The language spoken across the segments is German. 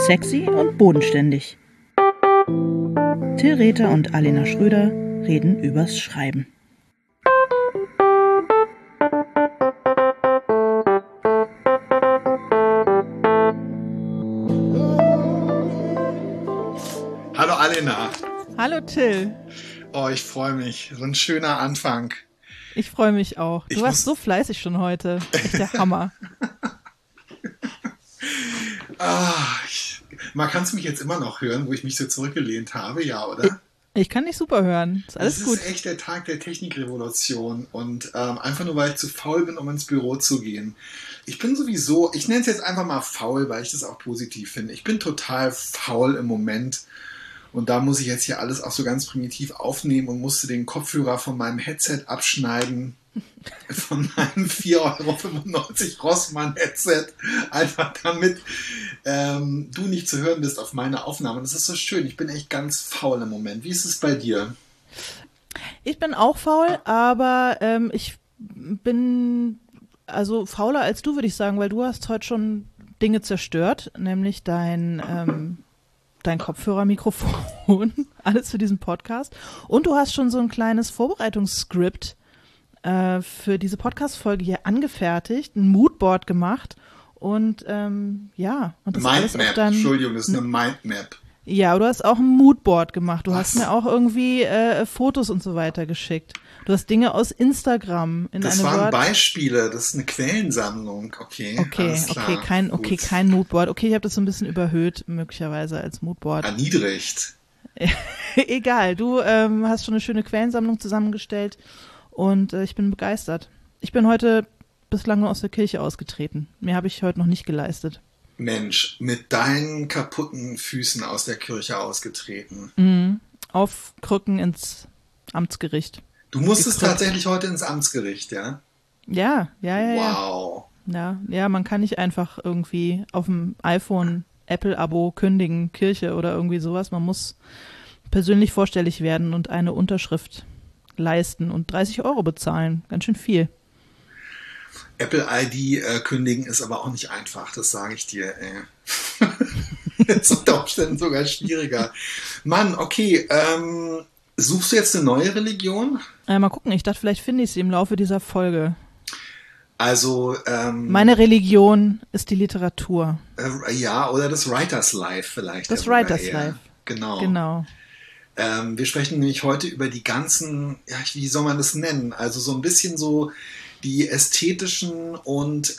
Sexy und bodenständig. Till Rether und Alena Schröder reden übers Schreiben. Hallo Alena. Hallo Till. Oh, ich freue mich. So ein schöner Anfang. Ich freue mich auch. Du warst so fleißig schon heute. Echt der Hammer. Man kann es mich jetzt immer noch hören, wo ich mich so zurückgelehnt habe, ja, oder? Ich kann dich super hören. Ist alles gut. Das ist echt der Tag der Technikrevolution und einfach nur, weil ich zu faul bin, um ins Büro zu gehen. Ich bin sowieso, ich nenne es jetzt einfach mal faul, weil ich das auch positiv finde. Ich bin total faul im Moment und da muss ich jetzt hier alles auch so ganz primitiv aufnehmen und musste den Kopfhörer von meinem Headset abschneiden. Von meinem 4,95 € Rossmann-Headset, einfach damit du nicht zu hören bist auf meine Aufnahme. Das ist so schön. Ich bin echt ganz faul im Moment. Wie ist es bei dir? Ich bin auch faul, aber ich bin also fauler als du, würde ich sagen, weil du hast heute schon Dinge zerstört, nämlich dein Kopfhörermikrofon, alles für diesen Podcast. Und du hast schon so ein kleines Vorbereitungsskript für diese Podcast-Folge hier angefertigt, ein Moodboard gemacht und und das alles auf deinem... Entschuldigung, das ist eine Mindmap. Ja, du hast auch ein Moodboard gemacht. Du hast mir auch irgendwie Fotos und so weiter geschickt. Du hast Dinge aus Instagram in das eine waren Word... Beispiele, das ist eine Quellensammlung. Okay, kein Moodboard. Okay, ich habe das so ein bisschen überhöht, möglicherweise als Moodboard. Erniedrigt. Egal, du hast schon eine schöne Quellensammlung zusammengestellt. Und ich bin begeistert. Ich bin heute bislang nur aus der Kirche ausgetreten. Mehr habe ich heute noch nicht geleistet. Mensch, mit deinen kaputten Füßen aus der Kirche ausgetreten. Mhm. Auf Krücken ins Amtsgericht. Du musstest tatsächlich heute ins Amtsgericht, ja? Ja. Wow. Ja, man kann nicht einfach irgendwie auf dem iPhone Apple-Abo kündigen, Kirche oder irgendwie sowas. Man muss persönlich vorstellig werden und eine Unterschrift leisten und 30 € bezahlen. Ganz schön viel. Apple ID kündigen ist aber auch nicht einfach, das sage ich dir. Ist unter Umständen sogar schwieriger. Mann, okay, suchst du jetzt eine neue Religion? Mal gucken, ich dachte, vielleicht finde ich sie im Laufe dieser Folge. Also, meine Religion ist die Literatur. Ja, oder das Writers Life vielleicht. Das Writers Life. Genau. Wir sprechen nämlich heute über die ganzen, ja, wie soll man das nennen? Also so ein bisschen so die ästhetischen und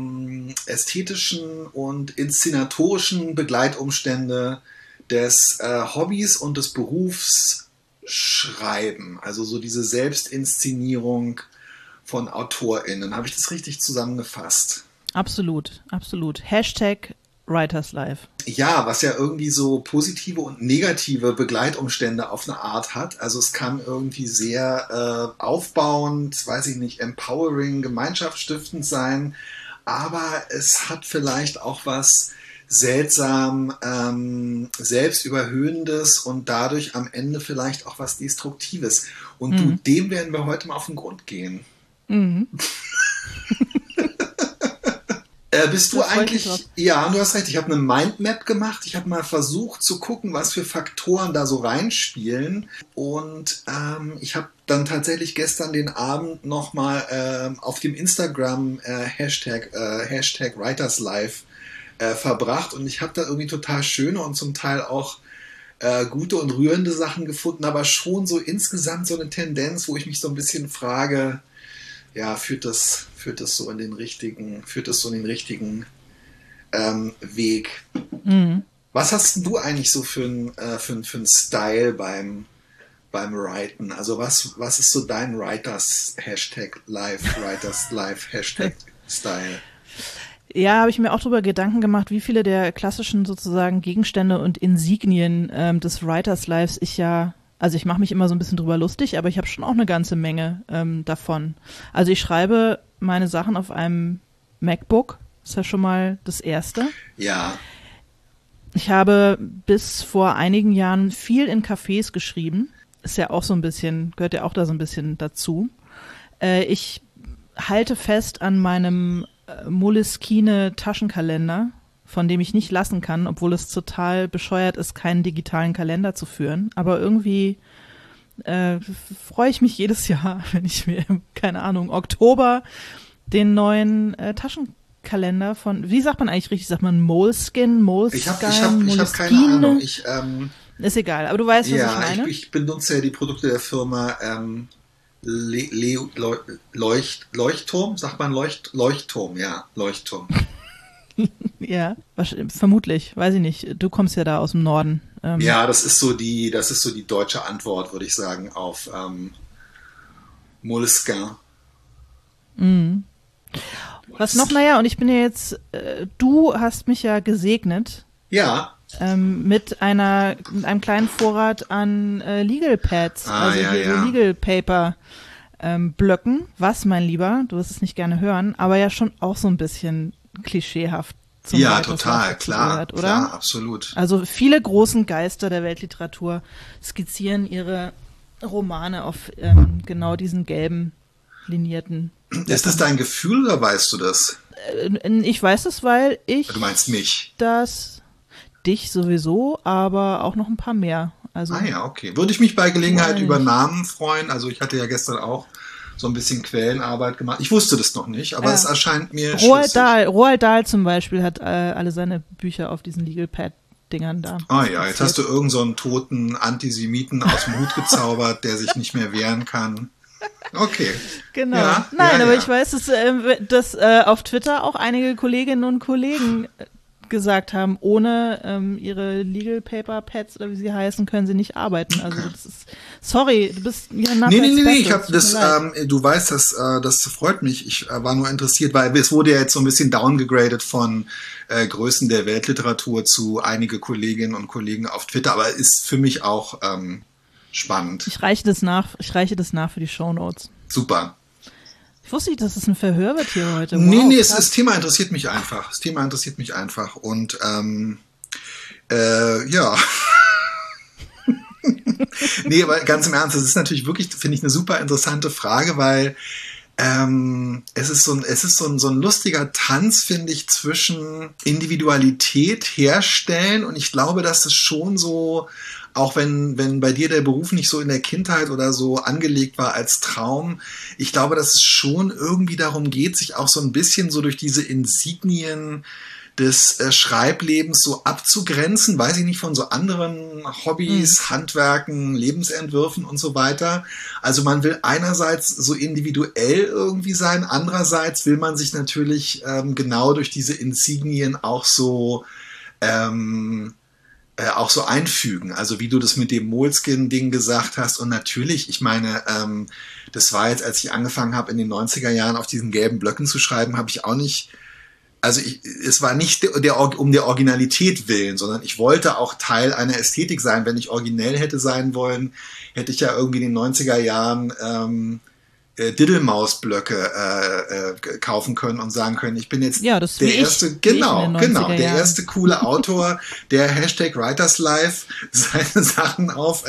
inszenatorischen Begleitumstände des Hobbys und des Berufs Schreiben. Also so diese Selbstinszenierung von AutorInnen. Habe ich das richtig zusammengefasst? Absolut. Hashtag Writers Life. Ja, was ja irgendwie so positive und negative Begleitumstände auf eine Art hat. Also es kann irgendwie sehr aufbauend, weiß ich nicht, empowering, gemeinschaftsstiftend sein, aber es hat vielleicht auch was seltsam Selbstüberhöhendes und dadurch am Ende vielleicht auch was Destruktives. Und dem werden wir heute mal auf den Grund gehen. Mhm. Bist du eigentlich, ja, du hast recht, ich habe eine Mindmap gemacht, ich habe mal versucht zu gucken, was für Faktoren da so reinspielen und ich habe dann tatsächlich gestern den Abend nochmal auf dem Instagram Hashtag Writers Life verbracht und ich habe da irgendwie total schöne und zum Teil auch gute und rührende Sachen gefunden, aber schon so insgesamt so eine Tendenz, wo ich mich so ein bisschen frage, ja, führt das so in den richtigen Weg. Mhm. Was hast du eigentlich so für einen Style beim Writen? Also was ist so dein Writers Life Hashtag Style? Ja, habe ich mir auch darüber Gedanken gemacht, wie viele der klassischen sozusagen Gegenstände und Insignien des Writers Lives ich mache mich immer so ein bisschen drüber lustig, aber ich habe schon auch eine ganze Menge davon. Also ich schreibe meine Sachen auf einem MacBook, ist ja schon mal das Erste. Ja. Ich habe bis vor einigen Jahren viel in Cafés geschrieben, ist ja auch so ein bisschen, gehört ja auch da so ein bisschen dazu. Ich halte fest an meinem Moleskine Taschenkalender von dem ich nicht lassen kann, obwohl es total bescheuert ist, keinen digitalen Kalender zu führen. Aber irgendwie freue ich mich jedes Jahr, wenn ich mir, keine Ahnung, Oktober den neuen Taschenkalender von, wie sagt man eigentlich richtig? Sagt man Moleskine, Ich habe keine Ahnung. Ist egal, aber du weißt, was ich meine. Ich benutze ja die Produkte der Firma Leuchtturm, sagt man Leuchtturm, ja, Leuchtturm. Ja, vermutlich, weiß ich nicht. Du kommst ja da aus dem Norden. Ja, das ist so die deutsche Antwort, würde ich sagen, auf Moleskine. Mhm. Was noch? Naja, und ich bin ja jetzt, du hast mich ja gesegnet. Ja. Mit einem kleinen Vorrat an Legal Pads, so Legal Paper Blöcken, was, mein Lieber, du wirst es nicht gerne hören, aber ja schon auch so ein bisschen klischeehaft zum Ja, total, klar, gehört, oder? Klar, absolut. Also viele großen Geister der Weltliteratur skizzieren ihre Romane auf genau diesen gelben, linierten Blöcken. Ist das dein Gefühl oder weißt du das? Ich weiß es, weil ich... Du meinst mich? Dich sowieso, aber auch noch ein paar mehr. Also, ja, okay. Würde ich mich bei Gelegenheit über Namen freuen. Also ich hatte ja gestern auch so ein bisschen Quellenarbeit gemacht. Ich wusste das noch nicht, aber es erscheint mir Roald Dahl zum Beispiel hat alle seine Bücher auf diesen Legal Pad-Dingern da. Ja, jetzt hast du irgend so einen toten Antisemiten aus dem Hut gezaubert, der sich nicht mehr wehren kann. Okay. Genau. Ja, Nein, aber ich weiß, dass auf Twitter auch einige Kolleginnen und Kollegen gesagt haben, ohne ihre Legal Paper Pads oder wie sie heißen, können sie nicht arbeiten. Also das ist, sorry, du bist ja Nee, ich habe das, du weißt, das freut mich. Ich war nur interessiert, weil es wurde ja jetzt so ein bisschen downgegradet von Größen der Weltliteratur zu einige Kolleginnen und Kollegen auf Twitter, aber ist für mich auch spannend. Ich reiche das nach für die Shownotes. Super. Ich wusste nicht, dass es ein Verhör wird hier heute. Wow, nee, das Thema interessiert mich einfach. Und ja. Nee, aber ganz im Ernst, das ist natürlich wirklich, finde ich, eine super interessante Frage, weil es ist so ein lustiger Tanz, finde ich, zwischen Individualität herstellen, und ich glaube, dass es schon so, auch wenn bei dir der Beruf nicht so in der Kindheit oder so angelegt war als Traum, ich glaube, dass es schon irgendwie darum geht, sich auch so ein bisschen so durch diese Insignien des Schreiblebens so abzugrenzen, weiß ich nicht, von so anderen Hobbys, Handwerken, Lebensentwürfen und so weiter. Also man will einerseits so individuell irgendwie sein, andererseits will man sich natürlich genau durch diese Insignien auch so einfügen, also wie du das mit dem Moleskine-Ding gesagt hast. Und natürlich, ich meine, das war jetzt, als ich angefangen habe, in den 90er Jahren auf diesen gelben Blöcken zu schreiben, habe ich auch nicht, es war nicht um der Originalität willen, sondern ich wollte auch Teil einer Ästhetik sein. Wenn ich originell hätte sein wollen, hätte ich ja irgendwie in den 90er Jahren Diddlemaus-Blöcke kaufen können und sagen können, ich bin jetzt der erste, der erste coole Autor, der #WritersLife seine Sachen auf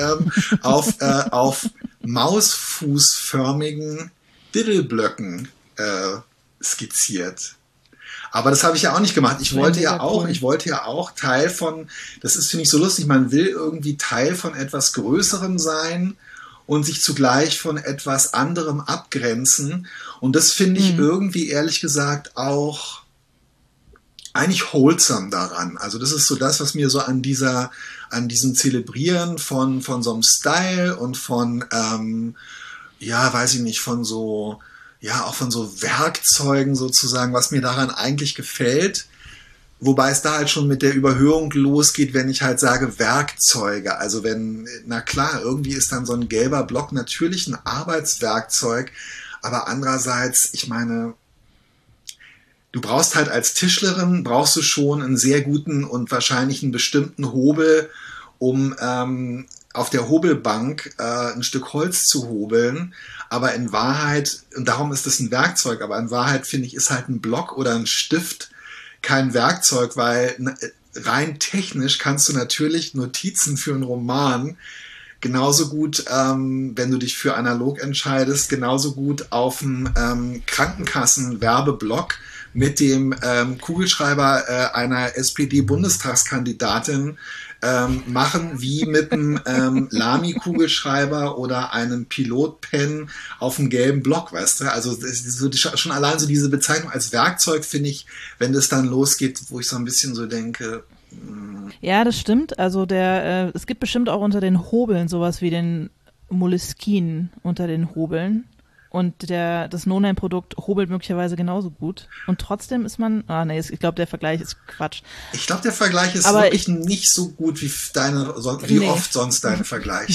mausfußförmigen Diddleblöcken skizziert. Aber das habe ich ja auch nicht gemacht. Ich wollte ja auch Teil von, das ist, finde ich, so lustig, man will irgendwie Teil von etwas Größerem sein und sich zugleich von etwas anderem abgrenzen. Und das finde ich irgendwie, ehrlich gesagt, auch eigentlich wholesome daran. Also das ist so das, was mir so an diesem Zelebrieren von so einem Style und von, weiß ich nicht, von so, auch von so Werkzeugen sozusagen, was mir daran eigentlich gefällt. Wobei es da halt schon mit der Überhöhung losgeht, wenn ich halt sage Werkzeuge. Also na klar, irgendwie ist dann so ein gelber Block natürlich ein Arbeitswerkzeug, aber andererseits, ich meine, du brauchst halt als Tischlerin, brauchst du schon einen sehr guten und wahrscheinlich einen bestimmten Hobel, um auf der Hobelbank ein Stück Holz zu hobeln. Aber in Wahrheit, und darum ist es ein Werkzeug, aber in Wahrheit, finde ich, ist halt ein Block oder ein Stift kein Werkzeug, weil rein technisch kannst du natürlich Notizen für einen Roman genauso gut, wenn du dich für analog entscheidest, genauso gut auf dem Krankenkassenwerbeblock mit dem Kugelschreiber einer SPD-Bundestagskandidatin machen wie mit einem Lamy-Kugelschreiber oder einem Pilotpen auf einem gelben Block, weißt du? Also schon allein so diese Bezeichnung als Werkzeug finde ich, wenn das dann losgeht, wo ich so ein bisschen so denke. Ja, das stimmt. Also es gibt bestimmt auch unter den Hobeln sowas wie den Moleskine unter den Hobeln. Und das No-Name-Produkt hobelt möglicherweise genauso gut. Und trotzdem ist man, ich glaube, der Vergleich ist Quatsch. Ich glaube, der Vergleich ist wirklich nicht so gut wie oft sonst deine Vergleiche.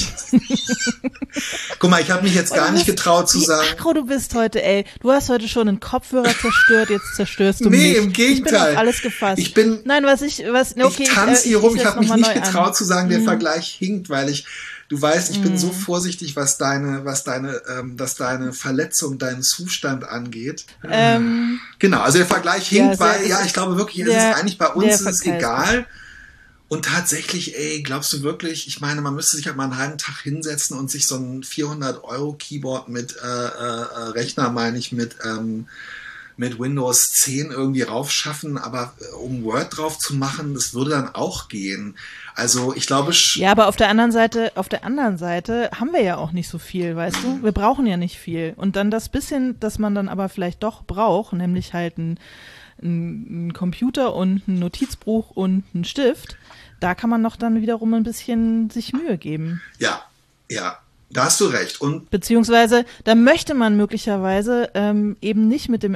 Guck mal, ich habe mich jetzt gar nicht getraut zu sagen. Ach, du bist heute, du hast heute schon einen Kopfhörer zerstört, jetzt zerstörst du mich. Nee, im Gegenteil. Ich bin auf alles gefasst. Ich tanze hier rum, ich habe mich nicht getraut zu sagen, der Vergleich hinkt, weil du weißt, ich bin so vorsichtig, was deine Verletzung, deinen Zustand angeht. Genau, also der Vergleich hinkt, weil, ich glaube wirklich, es ist eigentlich bei uns ist es egal. Und tatsächlich, glaubst du wirklich, ich meine, man müsste sich halt mal einen halben Tag hinsetzen und sich so ein 400-Euro-Keyboard mit Rechner, meine ich, mit Windows 10 irgendwie raufschaffen, aber um Word drauf zu machen, das würde dann auch gehen. Also ich glaube... Ja, aber auf der anderen Seite haben wir ja auch nicht so viel, weißt du? Wir brauchen ja nicht viel. Und dann das bisschen, das man dann aber vielleicht doch braucht, nämlich halt ein Computer und ein Notizbuch und ein Stift, da kann man noch dann wiederum ein bisschen sich Mühe geben. Ja. Da hast du recht. Und beziehungsweise, da möchte man möglicherweise eben nicht mit dem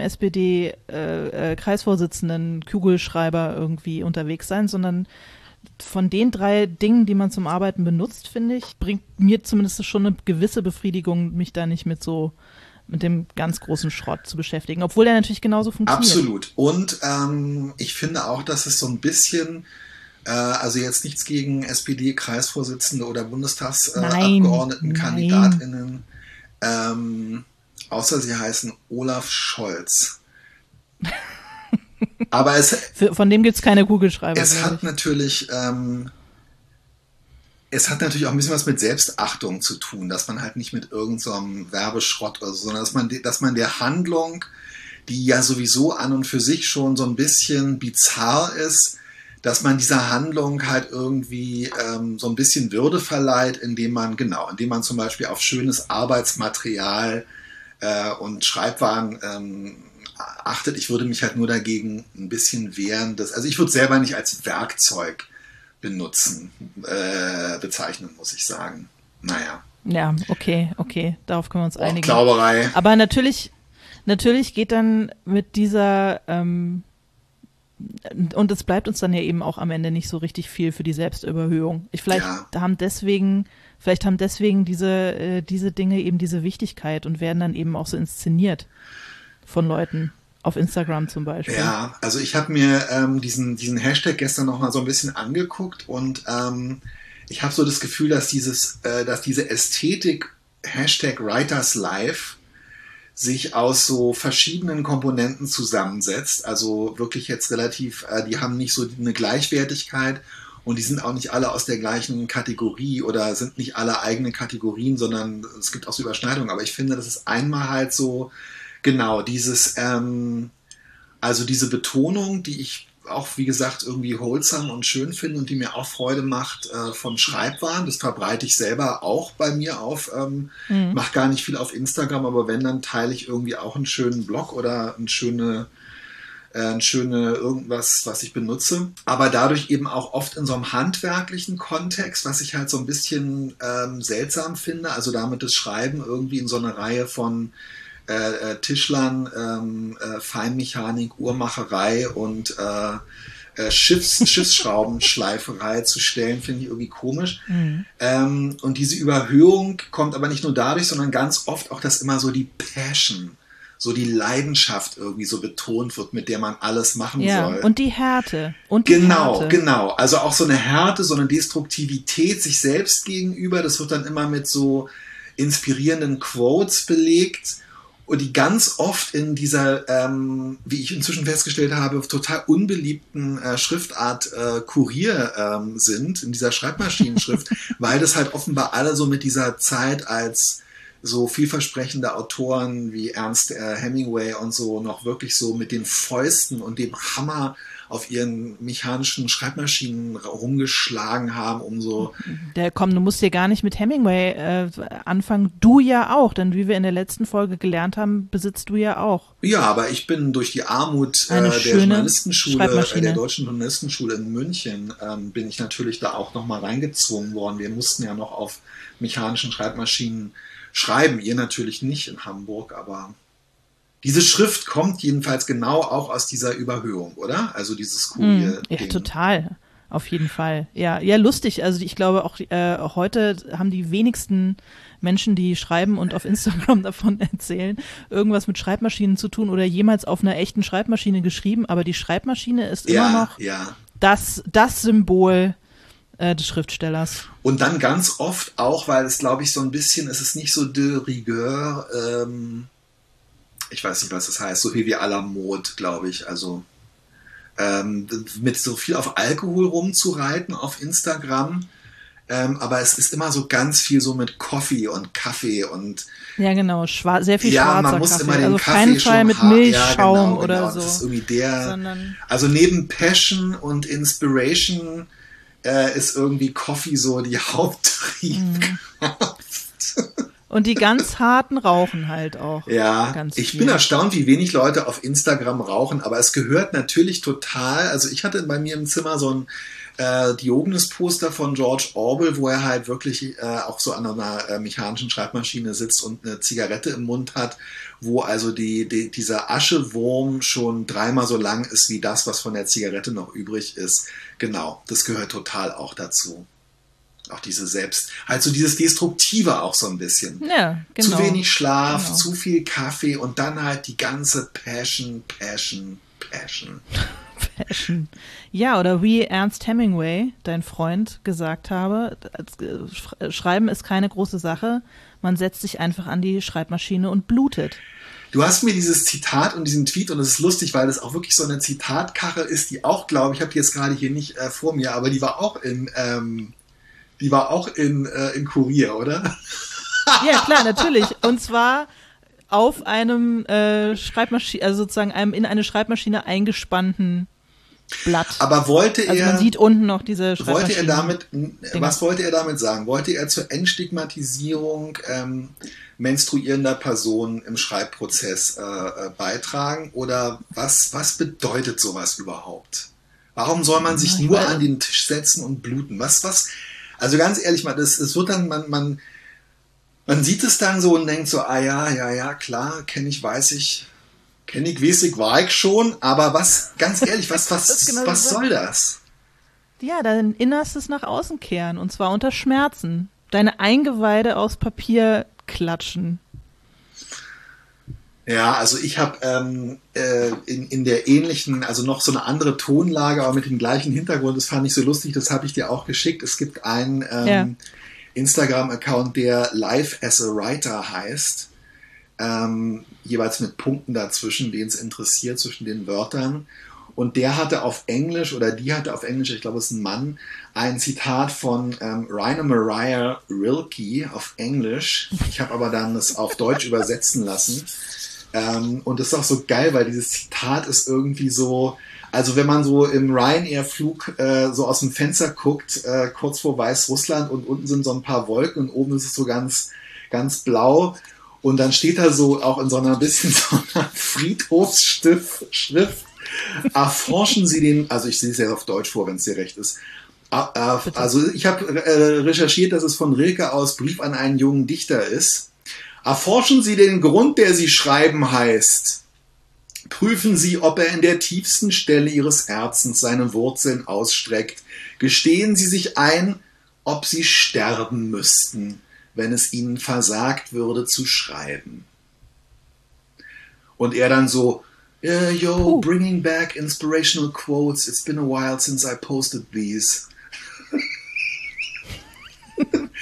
SPD-Kreisvorsitzenden Kugelschreiber irgendwie unterwegs sein, sondern von den 3 Dingen, die man zum Arbeiten benutzt, finde ich, bringt mir zumindest schon eine gewisse Befriedigung, mich da nicht mit dem ganz großen Schrott zu beschäftigen, obwohl der natürlich genauso funktioniert. Absolut. Und ich finde auch, dass es so ein bisschen... also jetzt nichts gegen SPD-Kreisvorsitzende oder Bundestagsabgeordnetenkandidatinnen, außer sie heißen Olaf Scholz. Aber von dem gibt es keine Kugelschreiber. Es hat natürlich auch ein bisschen was mit Selbstachtung zu tun, dass man halt nicht mit irgendeinem Werbeschrott oder so, sondern dass man der Handlung, die ja sowieso an und für sich schon so ein bisschen bizarr ist, dass man dieser Handlung halt irgendwie so ein bisschen Würde verleiht, indem man zum Beispiel auf schönes Arbeitsmaterial und Schreibwaren achtet. Ich würde mich halt nur dagegen ein bisschen wehren. Also ich würde es selber nicht als Werkzeug bezeichnen, muss ich sagen. Naja. Ja, okay, darauf können wir uns einigen. Glauberei. Aber natürlich geht dann mit dieser und es bleibt uns dann ja eben auch am Ende nicht so richtig viel für die Selbstüberhöhung. Vielleicht haben deswegen diese Dinge eben diese Wichtigkeit und werden dann eben auch so inszeniert von Leuten. Auf Instagram zum Beispiel. Ja, also ich habe mir diesen Hashtag gestern noch mal so ein bisschen angeguckt und ich habe so das Gefühl, dass diese Ästhetik Hashtag Writers Life sich aus so verschiedenen Komponenten zusammensetzt. Also wirklich jetzt relativ, die haben nicht so eine Gleichwertigkeit und die sind auch nicht alle aus der gleichen Kategorie oder sind nicht alle eigene Kategorien, sondern es gibt auch so Überschneidungen. Aber ich finde, das ist einmal halt so, genau, also diese Betonung, die ich auch, wie gesagt, irgendwie wholesome und schön finde und die mir auch Freude macht von Schreibwaren. Das verbreite ich selber auch bei mir auf. Mache gar nicht viel auf Instagram, aber wenn, dann teile ich irgendwie auch einen schönen Blog oder ein schöne irgendwas, was ich benutze. Aber dadurch eben auch oft in so einem handwerklichen Kontext, was ich halt so ein bisschen seltsam finde. Also damit das Schreiben irgendwie in so eine Reihe von Tischlern, Feinmechanik, Uhrmacherei und Schiffsschraubenschleiferei zu stellen, finde ich irgendwie komisch. Und diese Überhöhung kommt aber nicht nur dadurch, sondern ganz oft auch, dass immer so die Passion, so die Leidenschaft irgendwie so betont wird, mit der man alles machen soll. Und die Härte. Genau. Also auch so eine Härte, so eine Destruktivität sich selbst gegenüber, das wird dann immer mit so inspirierenden Quotes belegt. Und die ganz oft in dieser, wie ich inzwischen festgestellt habe, total unbeliebten Schriftart Kurier sind, in dieser Schreibmaschinenschrift, weil das halt offenbar alle so mit dieser Zeit als so vielversprechende Autoren wie Ernest Hemingway und so noch wirklich so mit den Fäusten und dem Hammer auf ihren mechanischen Schreibmaschinen rumgeschlagen haben, um so... Du musst dir gar nicht mit Hemingway anfangen. Du ja auch, denn wie wir in der letzten Folge gelernt haben, besitzt du ja auch. Ja, aber ich bin durch die Armut der Journalistenschule, der deutschen Journalistenschule in München, bin ich natürlich da auch nochmal reingezwungen worden. Wir mussten ja noch auf mechanischen Schreibmaschinen schreiben. Ihr natürlich nicht in Hamburg, aber... Diese Schrift kommt jedenfalls genau auch aus dieser Überhöhung, oder? Also dieses Kurier. Ja, total. Auf jeden Fall. Ja, lustig. Also ich glaube auch heute haben die wenigsten Menschen, die schreiben und auf Instagram davon erzählen, irgendwas mit Schreibmaschinen zu tun oder jemals auf einer echten Schreibmaschine geschrieben. Aber die Schreibmaschine ist immer noch das Symbol des Schriftstellers. Und dann ganz oft auch, weil es, glaube ich, so ein bisschen, es ist nicht so de rigueur, ich weiß nicht, was das heißt, so wie à la mode, glaube ich, also mit so viel auf Alkohol rumzureiten auf Instagram, aber es ist immer so ganz viel so mit Coffee und Kaffee und ja genau, sehr viel schwarzer Kaffee. Ja, man muss immer den also Kaffee keinen Fall mit Milchschaum genau, oder so. Das ist irgendwie also neben Passion und Inspiration ist irgendwie Coffee so die Haupttriebkraft. Und die ganz harten rauchen halt auch. Ja, ich bin erstaunt, wie wenig Leute auf Instagram rauchen, aber es gehört natürlich total, also ich hatte bei mir im Zimmer so ein Diogenes-Poster von George Orwell, wo er halt wirklich auch so an einer mechanischen Schreibmaschine sitzt und eine Zigarette im Mund hat, wo also dieser Aschewurm schon 3-mal so lang ist wie das, was von der Zigarette noch übrig ist. Genau, das gehört total auch dazu. Auch dieses Destruktive auch so ein bisschen. Ja, genau. Zu wenig Schlaf, zu viel Kaffee und dann halt die ganze Passion. Ja, oder wie Ernest Hemingway, dein Freund, gesagt habe, Schreiben ist keine große Sache, man setzt sich einfach an die Schreibmaschine und blutet. Du hast mir dieses Zitat und diesen Tweet, und es ist lustig, weil das auch wirklich so eine Zitatkachel ist, die auch, glaube ich, habe die jetzt gerade hier nicht vor mir, aber die war auch in Kurier, oder? Ja, klar, natürlich. Und zwar auf einem Schreibmaschine, also sozusagen einem in eine Schreibmaschine eingespannten Blatt. Aber wollte er... Also man sieht unten noch diese Schreibmaschine. Was wollte er damit sagen? Wollte er zur Entstigmatisierung menstruierender Personen im Schreibprozess beitragen? Oder was bedeutet sowas überhaupt? Warum soll man sich nur an den Tisch setzen und bluten? Also ganz ehrlich mal, das wird dann, man sieht es dann so und denkt so, ja, klar, kenne ich, weiß ich, war ich schon, aber ganz ehrlich, was soll das? Ja, dein Innerstes nach außen kehren, und zwar unter Schmerzen. Deine Eingeweide aus Papier klatschen. Ja, also ich habe in der ähnlichen, also noch so eine andere Tonlage, aber mit dem gleichen Hintergrund, das fand ich so lustig, das habe ich dir auch geschickt. Es gibt einen Instagram-Account, der Life as a Writer heißt, jeweils mit Punkten dazwischen, wen es interessiert, zwischen den Wörtern. Und der hatte auf Englisch, oder die hatte auf Englisch, ich glaube es ist ein Mann, ein Zitat von Rainer Maria Rilke auf Englisch. Ich habe aber dann das auf Deutsch übersetzen lassen. Und das ist auch so geil, weil dieses Zitat ist irgendwie so, also wenn man so im Ryanair-Flug so aus dem Fenster guckt, kurz vor Weißrussland, und unten sind so ein paar Wolken und oben ist es so ganz, ganz blau, und dann steht da so auch in so einer bisschen so einer Friedhofsschrift, erforschen Sie den, also ich sehe es ja auf Deutsch vor, wenn es dir recht ist, also ich habe recherchiert, dass es von Rilke aus Brief an einen jungen Dichter ist. Erforschen Sie den Grund, der Sie schreiben heißt. Prüfen Sie, ob er in der tiefsten Stelle Ihres Herzens seine Wurzeln ausstreckt. Gestehen Sie sich ein, ob Sie sterben müssten, wenn es Ihnen versagt würde zu schreiben. Und er dann so, bringing back inspirational quotes. It's been a while since I posted these.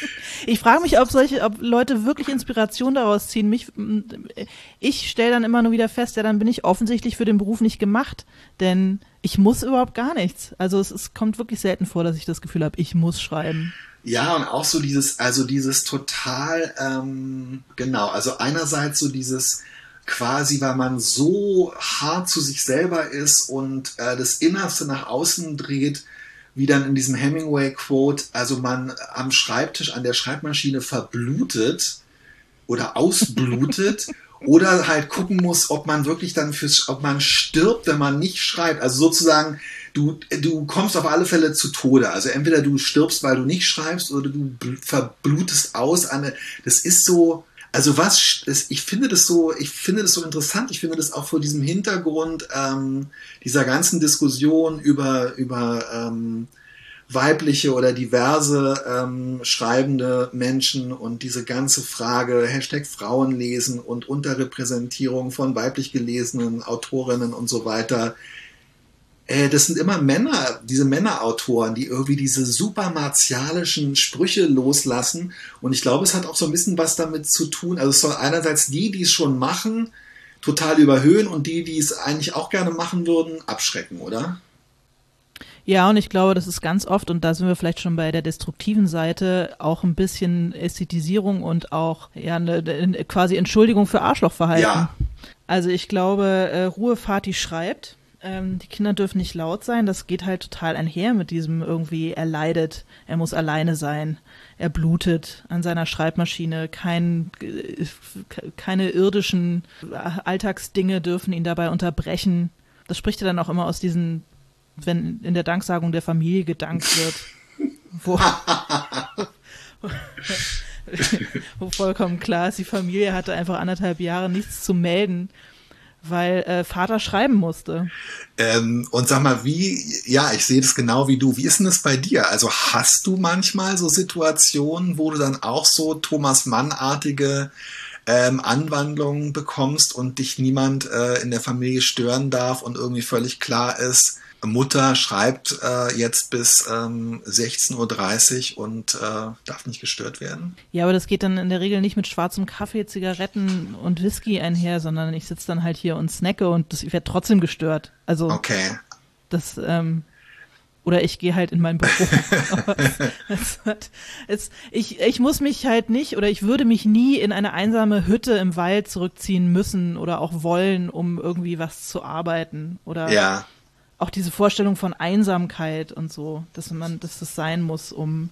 Ich frage mich, ob Leute wirklich Inspiration daraus ziehen. Ich stelle dann immer nur wieder fest, ja, dann bin ich offensichtlich für den Beruf nicht gemacht, denn ich muss überhaupt gar nichts. Also es kommt wirklich selten vor, dass ich das Gefühl habe, ich muss schreiben. Ja, und auch so dieses total, genau, also einerseits so dieses quasi, weil man so hart zu sich selber ist und das Innerste nach außen dreht, wie dann in diesem Hemingway-Quote, also man am Schreibtisch, an der Schreibmaschine verblutet oder ausblutet oder halt gucken muss, ob man wirklich dann ob man stirbt, wenn man nicht schreibt. Also sozusagen, du kommst auf alle Fälle zu Tode. Also entweder du stirbst, weil du nicht schreibst, oder du verblutest aus. Das ist so, also ich finde das so interessant. Ich finde das auch vor diesem Hintergrund dieser ganzen Diskussion über weibliche oder diverse schreibende Menschen und diese ganze Frage #Frauenlesen und Unterrepräsentierung von weiblich gelesenen Autorinnen und so weiter. Das sind immer Männer, diese Männerautoren, die irgendwie diese super martialischen Sprüche loslassen. Und ich glaube, es hat auch so ein bisschen was damit zu tun. Also es soll einerseits die es schon machen, total überhöhen und die es eigentlich auch gerne machen würden, abschrecken, oder? Ja, und ich glaube, das ist ganz oft, und da sind wir vielleicht schon bei der destruktiven Seite, auch ein bisschen Ästhetisierung und auch quasi Entschuldigung für Arschlochverhalten. Ja. Also ich glaube, Ruhe Fatih schreibt, die Kinder dürfen nicht laut sein, das geht halt total einher mit diesem irgendwie, er leidet, er muss alleine sein, er blutet an seiner Schreibmaschine, keine irdischen Alltagsdinge dürfen ihn dabei unterbrechen. Das spricht ja dann auch immer aus diesen, wenn in der Danksagung der Familie gedankt wird, wo vollkommen klar ist, die Familie hatte einfach 1,5 Jahre nichts zu melden, weil Vater schreiben musste. Und sag mal, ich sehe das genau wie du. Wie ist denn das bei dir? Also hast du manchmal so Situationen, wo du dann auch so Thomas Mann-artige Anwandlungen bekommst und dich niemand in der Familie stören darf und irgendwie völlig klar ist, Mutter schreibt jetzt bis 16:30 Uhr und darf nicht gestört werden? Ja, aber das geht dann in der Regel nicht mit schwarzem Kaffee, Zigaretten und Whisky einher, sondern ich sitze dann halt hier und snacke und ich werde trotzdem gestört. Also okay. Das, oder ich gehe halt in mein Büro. Ich muss mich halt nicht, oder ich würde mich nie in eine einsame Hütte im Wald zurückziehen müssen oder auch wollen, um irgendwie was zu arbeiten. Oder ja. Auch diese Vorstellung von Einsamkeit und so, dass das sein muss, um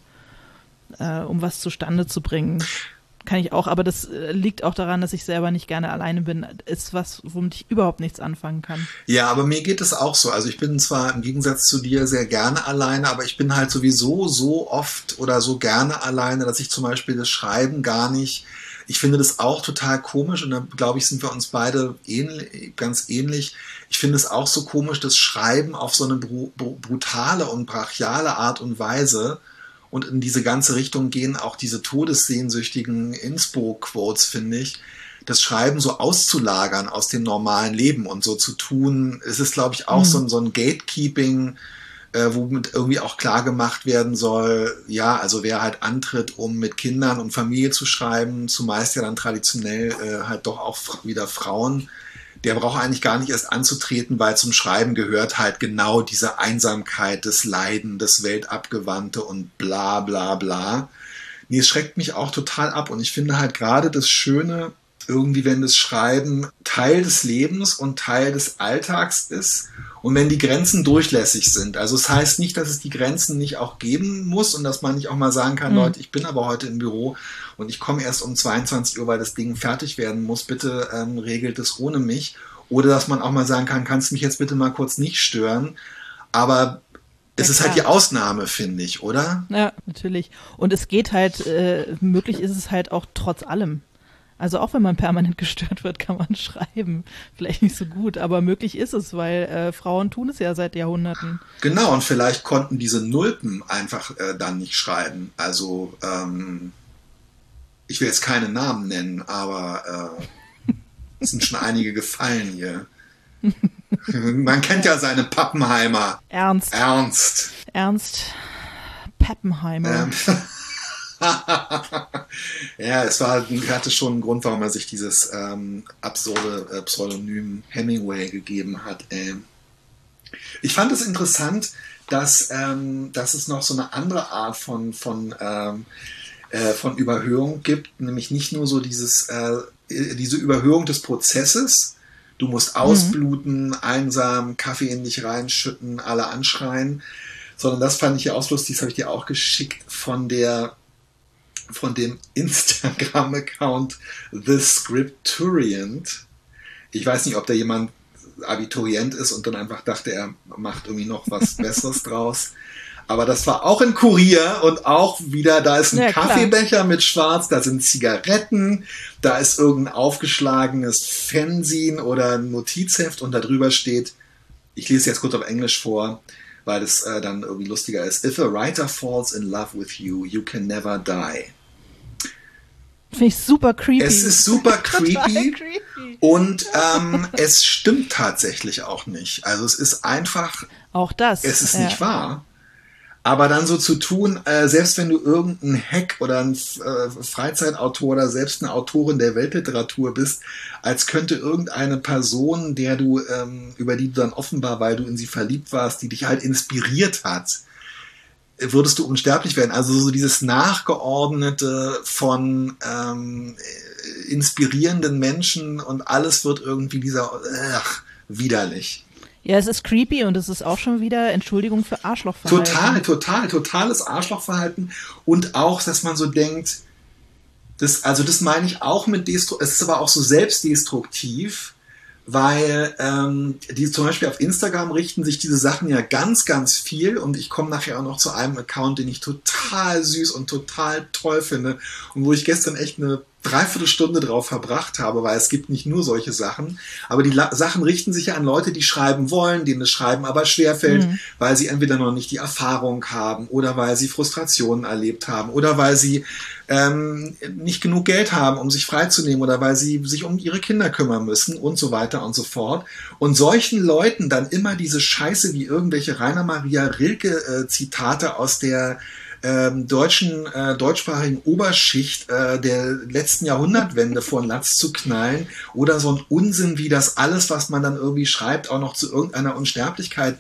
was zustande zu bringen. Kann ich auch, aber das liegt auch daran, dass ich selber nicht gerne alleine bin. Ist was, womit ich überhaupt nichts anfangen kann. Ja, aber mir geht es auch so. Also ich bin zwar im Gegensatz zu dir sehr gerne alleine, aber ich bin halt sowieso so oft oder so gerne alleine, dass ich zum Beispiel das Schreiben gar nicht. Ich finde das auch total komisch und da glaube ich, sind wir uns beide ganz ähnlich. Ich finde es auch so komisch, das Schreiben auf so eine brutale und brachiale Art und Weise. Und in diese ganze Richtung gehen auch diese todessehnsüchtigen Inspo-Quotes, finde ich. Das Schreiben so auszulagern aus dem normalen Leben und so zu tun, es ist, glaube ich, auch so ein Gatekeeping, womit irgendwie auch klar gemacht werden soll, ja, also wer halt antritt, um mit Kindern und Familie zu schreiben, zumeist ja dann traditionell halt doch auch wieder Frauen, der braucht eigentlich gar nicht erst anzutreten, weil zum Schreiben gehört halt genau diese Einsamkeit, das Leiden, das Weltabgewandte und bla bla bla. Nee, es schreckt mich auch total ab und ich finde halt gerade das Schöne, irgendwie, wenn das Schreiben Teil des Lebens und Teil des Alltags ist und wenn die Grenzen durchlässig sind. Also es heißt nicht, dass es die Grenzen nicht auch geben muss und dass man nicht auch mal sagen kann, Leute, ich bin aber heute im Büro und ich komme erst um 22 Uhr, weil das Ding fertig werden muss. Bitte regelt es ohne mich. Oder dass man auch mal sagen kann, kannst du mich jetzt bitte mal kurz nicht stören. Aber es ist halt die Ausnahme, finde ich, oder? Ja, natürlich. Und es geht halt, möglich ist es halt auch trotz allem. Also auch wenn man permanent gestört wird, kann man schreiben. Vielleicht nicht so gut, aber möglich ist es, weil Frauen tun es ja seit Jahrhunderten. Genau, und vielleicht konnten diese Nulpen einfach dann nicht schreiben. Also ich will jetzt keine Namen nennen, aber es sind schon einige gefallen hier. Man kennt ja seine Pappenheimer. Ernst Pappenheimer. Ja, hatte schon einen Grund, warum er sich dieses absurde Pseudonym Hemingway gegeben hat. Ich fand es interessant, dass es noch so eine andere Art von Überhöhung gibt, nämlich nicht nur so diese Überhöhung des Prozesses. Du musst ausbluten, einsam, Kaffee in dich reinschütten, alle anschreien, sondern das fand ich ja auch lustig, das habe ich dir auch geschickt, von dem Instagram-Account The Scripturient. Ich weiß nicht, ob da jemand Abiturient ist und dann einfach dachte, er macht irgendwie noch was Besseres draus. Aber das war auch ein Kurier und auch wieder, da ist ein Kaffeebecher mit Schwarz, da sind Zigaretten, da ist irgendein aufgeschlagenes Fanzine oder ein Notizheft und da drüber steht, ich lese jetzt kurz auf Englisch vor, weil es dann irgendwie lustiger ist. If a writer falls in love with you, you can never die. Finde ich super creepy. Es ist super creepy und es stimmt tatsächlich auch nicht. Also es ist einfach... Auch das. Es ist nicht wahr. Aber dann so zu tun, selbst wenn du irgendein Hack oder ein Freizeitautor oder selbst eine Autorin der Weltliteratur bist, als könnte irgendeine Person, über die du dann offenbar, weil du in sie verliebt warst, die dich halt inspiriert hat, würdest du unsterblich werden. Also so dieses Nachgeordnete von inspirierenden Menschen und alles wird irgendwie widerlich. Ja, es ist creepy und es ist auch schon wieder Entschuldigung für Arschlochverhalten. Totales Arschlochverhalten und auch, dass man so denkt, das meine ich auch mit es ist aber auch so selbstdestruktiv, weil die zum Beispiel auf Instagram richten sich diese Sachen ja ganz, ganz viel und ich komme nachher auch noch zu einem Account, den ich total süß und total toll finde und wo ich gestern echt eine Dreiviertelstunde drauf verbracht habe, weil es gibt nicht nur solche Sachen, aber die Sachen richten sich ja an Leute, die schreiben wollen, denen das Schreiben aber schwerfällt, weil sie entweder noch nicht die Erfahrung haben oder weil sie Frustrationen erlebt haben oder weil sie nicht genug Geld haben, um sich freizunehmen oder weil sie sich um ihre Kinder kümmern müssen und so weiter und so fort. Und solchen Leuten dann immer diese Scheiße wie irgendwelche Rainer Maria Rilke Zitate aus der deutschsprachigen Oberschicht der letzten Jahrhundertwende vor den Latz zu knallen oder so ein Unsinn wie das alles, was man dann irgendwie schreibt, auch noch zu irgendeiner Unsterblichkeit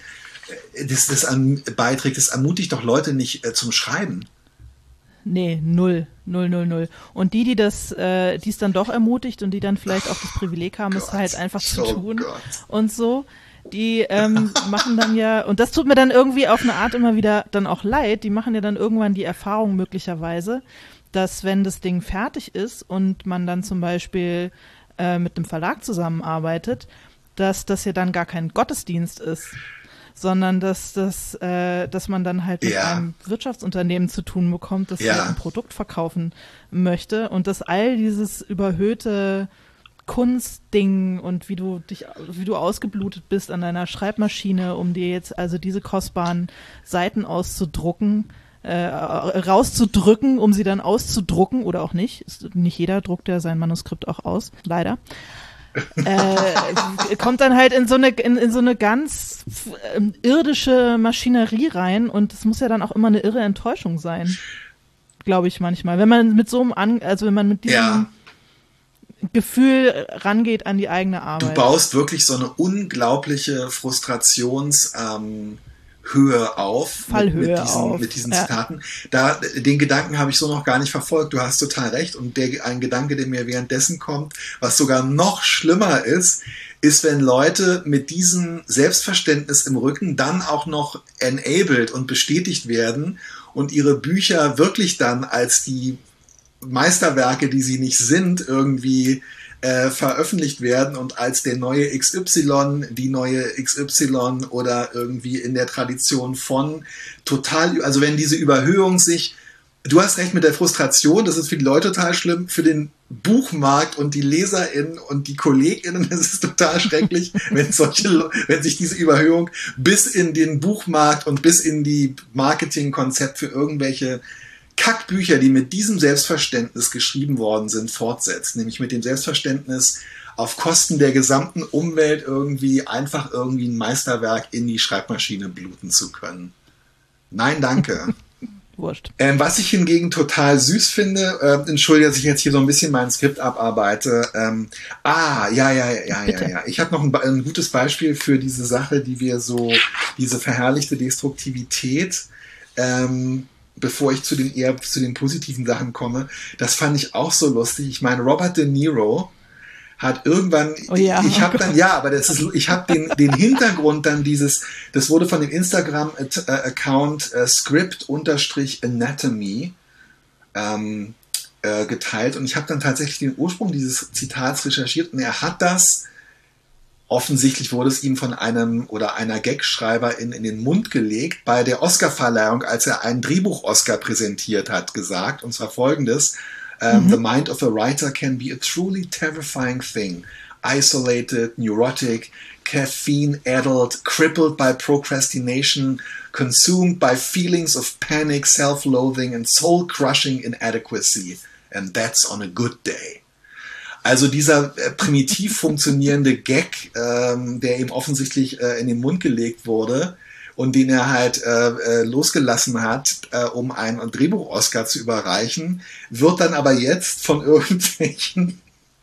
beiträgt. Das ermutigt doch Leute nicht zum Schreiben. Nee, null. Und die es dann doch ermutigt und die dann vielleicht auch das Privileg haben, es halt einfach zu tun und so, die machen dann ja, und das tut mir dann irgendwie auf eine Art immer wieder dann auch leid, die machen ja dann irgendwann die Erfahrung möglicherweise, dass wenn das Ding fertig ist und man dann zum Beispiel mit einem Verlag zusammenarbeitet, dass das ja dann gar kein Gottesdienst ist, sondern dass man dann halt mit einem Wirtschaftsunternehmen zu tun bekommt, das halt ein Produkt verkaufen möchte und dass all dieses überhöhte Kunstding und wie du ausgeblutet bist an deiner Schreibmaschine, um dir jetzt also diese kostbaren Seiten rauszudrücken, um sie dann auszudrucken oder auch nicht. Nicht jeder druckt ja sein Manuskript auch aus, leider. Kommt dann halt in so eine ganz irdische Maschinerie rein und es muss ja dann auch immer eine irre Enttäuschung sein, glaube ich manchmal. Wenn man mit wenn man mit diesem Gefühl rangeht an die eigene Arbeit. Du baust wirklich so eine unglaubliche Frustrationshöhe auf. Fallhöhe mit diesen Zitaten. Den Gedanken habe ich so noch gar nicht verfolgt. Du hast total recht. Und ein Gedanke, der mir währenddessen kommt, was sogar noch schlimmer ist, wenn Leute mit diesem Selbstverständnis im Rücken dann auch noch enabled und bestätigt werden und ihre Bücher wirklich dann als die Meisterwerke, die sie nicht sind, irgendwie veröffentlicht werden und als der neue XY, die neue XY oder irgendwie in der Tradition von also wenn diese Überhöhung du hast recht mit der Frustration, das ist für die Leute total schlimm, für den Buchmarkt und die LeserInnen und die KollegInnen, das ist total schrecklich, wenn sich diese Überhöhung bis in den Buchmarkt und bis in die Marketingkonzept für irgendwelche Kackbücher, die mit diesem Selbstverständnis geschrieben worden sind, fortsetzt. Nämlich mit dem Selbstverständnis, auf Kosten der gesamten Umwelt irgendwie ein Meisterwerk in die Schreibmaschine bluten zu können. Nein, danke. wurscht. Was ich hingegen total süß finde, entschuldige, dass ich jetzt hier so ein bisschen mein Skript abarbeite. Ja. Ich habe noch ein gutes Beispiel für diese Sache, diese verherrlichte Destruktivität, bevor ich zu den positiven Sachen komme. Das fand ich auch so lustig. Ich meine, Robert De Niro hat irgendwann, ich habe den Hintergrund dann das wurde von dem Instagram-Account Script_Anatomy geteilt und ich habe dann tatsächlich den Ursprung dieses Zitats recherchiert und er hat das, offensichtlich wurde es ihm von einem oder einer Gagschreiberin in den Mund gelegt, bei der Oscarverleihung, als er einen Drehbuch-Oscar präsentiert hat, gesagt, und zwar folgendes: The mind of a writer can be a truly terrifying thing. Isolated, neurotic, caffeine-addled, crippled by procrastination, consumed by feelings of panic, self-loathing and soul-crushing inadequacy. And that's on a good day. Also dieser primitiv funktionierende Gag, der ihm offensichtlich in den Mund gelegt wurde, und den er halt losgelassen hat, um einen Drehbuch-Oscar zu überreichen, wird dann aber jetzt von irgendwelchen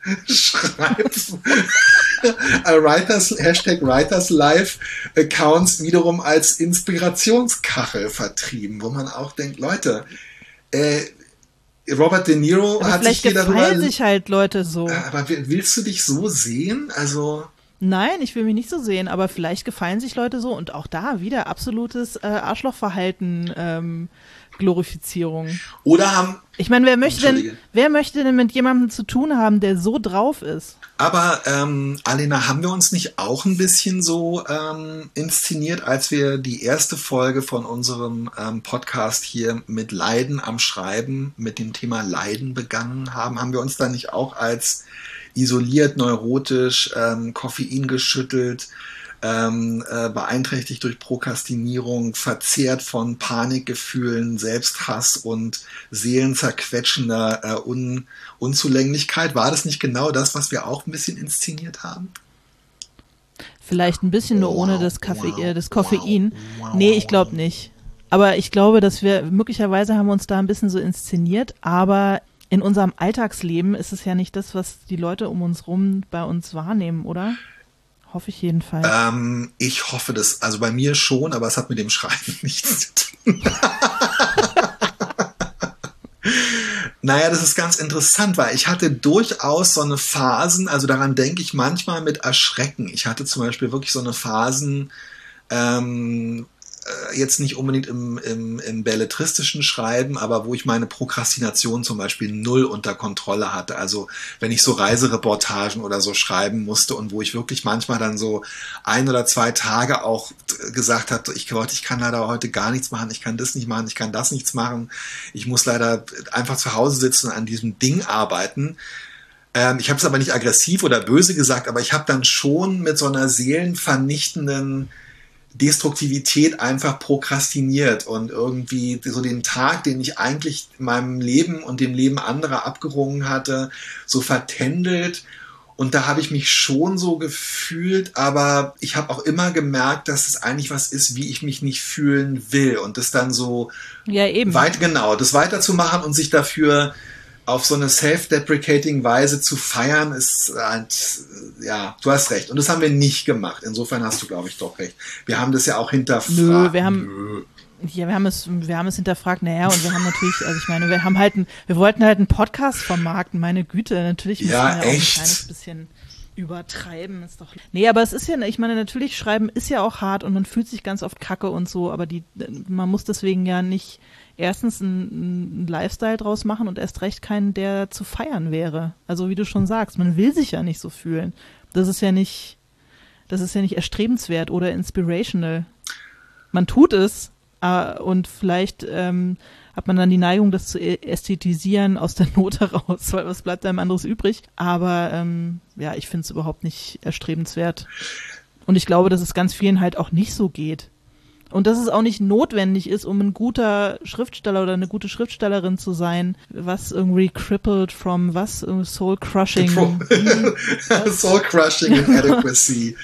#WritersLife-Accounts wiederum als Inspirationskachel vertrieben, wo man auch denkt, Leute, Robert De Niro aber hat sich hier darüber... Vielleicht gefallen sich halt Leute so. Aber willst du dich so sehen? Also... Nein, ich will mich nicht so sehen, aber vielleicht gefallen sich Leute so und auch da wieder absolutes Arschlochverhalten, Glorifizierung. Oder haben... Ich meine, wer möchte denn mit jemandem zu tun haben, der so drauf ist? Aber, Alena, haben wir uns nicht auch ein bisschen so inszeniert, als wir die erste Folge von unserem Podcast hier mit Leiden am Schreiben, mit dem Thema Leiden begangen haben? Haben wir uns da nicht auch als isoliert, neurotisch, Koffein geschüttelt, beeinträchtigt durch Prokrastinierung, verzehrt von Panikgefühlen, Selbsthass und seelenzerquetschender Unzulänglichkeit? War das nicht genau das, was wir auch ein bisschen inszeniert haben? Vielleicht ein bisschen, nur ohne das Koffein. Nee, ich glaube nicht. Aber ich glaube, dass wir möglicherweise haben uns da ein bisschen so inszeniert, aber in unserem Alltagsleben ist es ja nicht das, was die Leute um uns rum bei uns wahrnehmen, oder? Hoffe ich jedenfalls. Ich hoffe das, also bei mir schon, aber es hat mit dem Schreiben nichts zu tun. Naja, das ist ganz interessant, weil ich hatte durchaus so eine Phasen, also daran denke ich manchmal mit Erschrecken. Ich hatte zum Beispiel wirklich so eine Phasen, jetzt nicht unbedingt im belletristischen Schreiben, aber wo ich meine Prokrastination zum Beispiel null unter Kontrolle hatte. Also wenn ich so Reisereportagen oder so schreiben musste und wo ich wirklich manchmal dann so 1 oder 2 Tage auch gesagt habe, ich kann leider heute gar nichts machen, ich kann das nicht machen, ich kann das nichts machen. Ich muss leider einfach zu Hause sitzen und an diesem Ding arbeiten. Ich habe es aber nicht aggressiv oder böse gesagt, aber ich habe dann schon mit so einer seelenvernichtenden Destruktivität einfach prokrastiniert und irgendwie so den Tag, den ich eigentlich in meinem Leben und dem Leben anderer abgerungen hatte, so vertändelt. Und da habe ich mich schon so gefühlt, aber ich habe auch immer gemerkt, dass es eigentlich was ist, wie ich mich nicht fühlen will. Und das dann so das weiterzumachen und sich dafür auf so eine self-deprecating Weise zu feiern, ist halt, ja, du hast recht. Und das haben wir nicht gemacht. Insofern hast du, glaube ich, doch recht. Wir haben das ja auch hinterfragt. Wir haben es hinterfragt, naja, und wir haben natürlich, also ich meine, wir wollten halt einen Podcast vermarkten, meine Güte, natürlich müssen wir auch ein kleines bisschen übertreiben, ist doch. Nee, aber es ist ja, ich meine, natürlich, Schreiben ist ja auch hart und man fühlt sich ganz oft kacke und so, aber man muss deswegen ja nicht erstens einen Lifestyle draus machen und erst recht keinen, der zu feiern wäre. Also wie du schon sagst, man will sich ja nicht so fühlen. Das ist ja nicht erstrebenswert oder inspirational. Man tut es und vielleicht hat man dann die Neigung, das zu ästhetisieren aus der Not heraus, weil was bleibt einem anderes übrig. Aber ja, ich finde es überhaupt nicht erstrebenswert. Und ich glaube, dass es ganz vielen halt auch nicht so geht. Und dass es auch nicht notwendig ist, um ein guter Schriftsteller oder eine gute Schriftstellerin zu sein, was irgendwie crippled from soul-crushing. Soul-crushing inadequacy.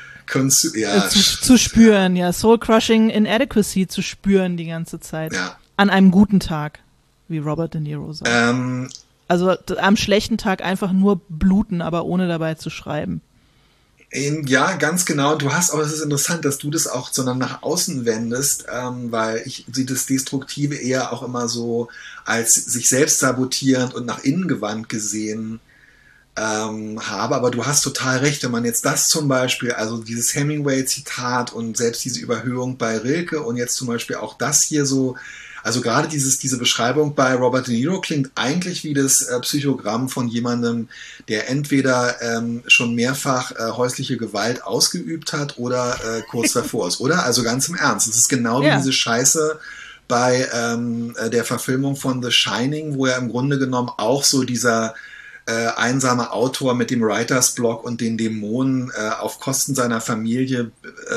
Zu spüren, ja. Soul-crushing inadequacy zu spüren die ganze Zeit. Ja. An einem guten Tag, wie Robert De Niro sagt. Also am schlechten Tag einfach nur bluten, aber ohne dabei zu schreiben. Ja, ganz genau. Du hast, aber es ist interessant, dass du das auch sondern nach außen wendest, weil ich sehe das Destruktive eher auch immer so als sich selbst sabotierend und nach innen gewandt gesehen habe. Aber du hast total recht, wenn man jetzt das zum Beispiel, also dieses Hemingway-Zitat und selbst diese Überhöhung bei Rilke und jetzt zum Beispiel auch das hier so, also gerade diese Beschreibung bei Robert De Niro klingt eigentlich wie das Psychogramm von jemandem, der entweder schon mehrfach häusliche Gewalt ausgeübt hat oder kurz davor ist, oder? Also ganz im Ernst. Es ist genau wie diese Scheiße bei der Verfilmung von The Shining, wo ja im Grunde genommen auch so dieser einsame Autor mit dem Writers Block und den Dämonen auf Kosten seiner Familie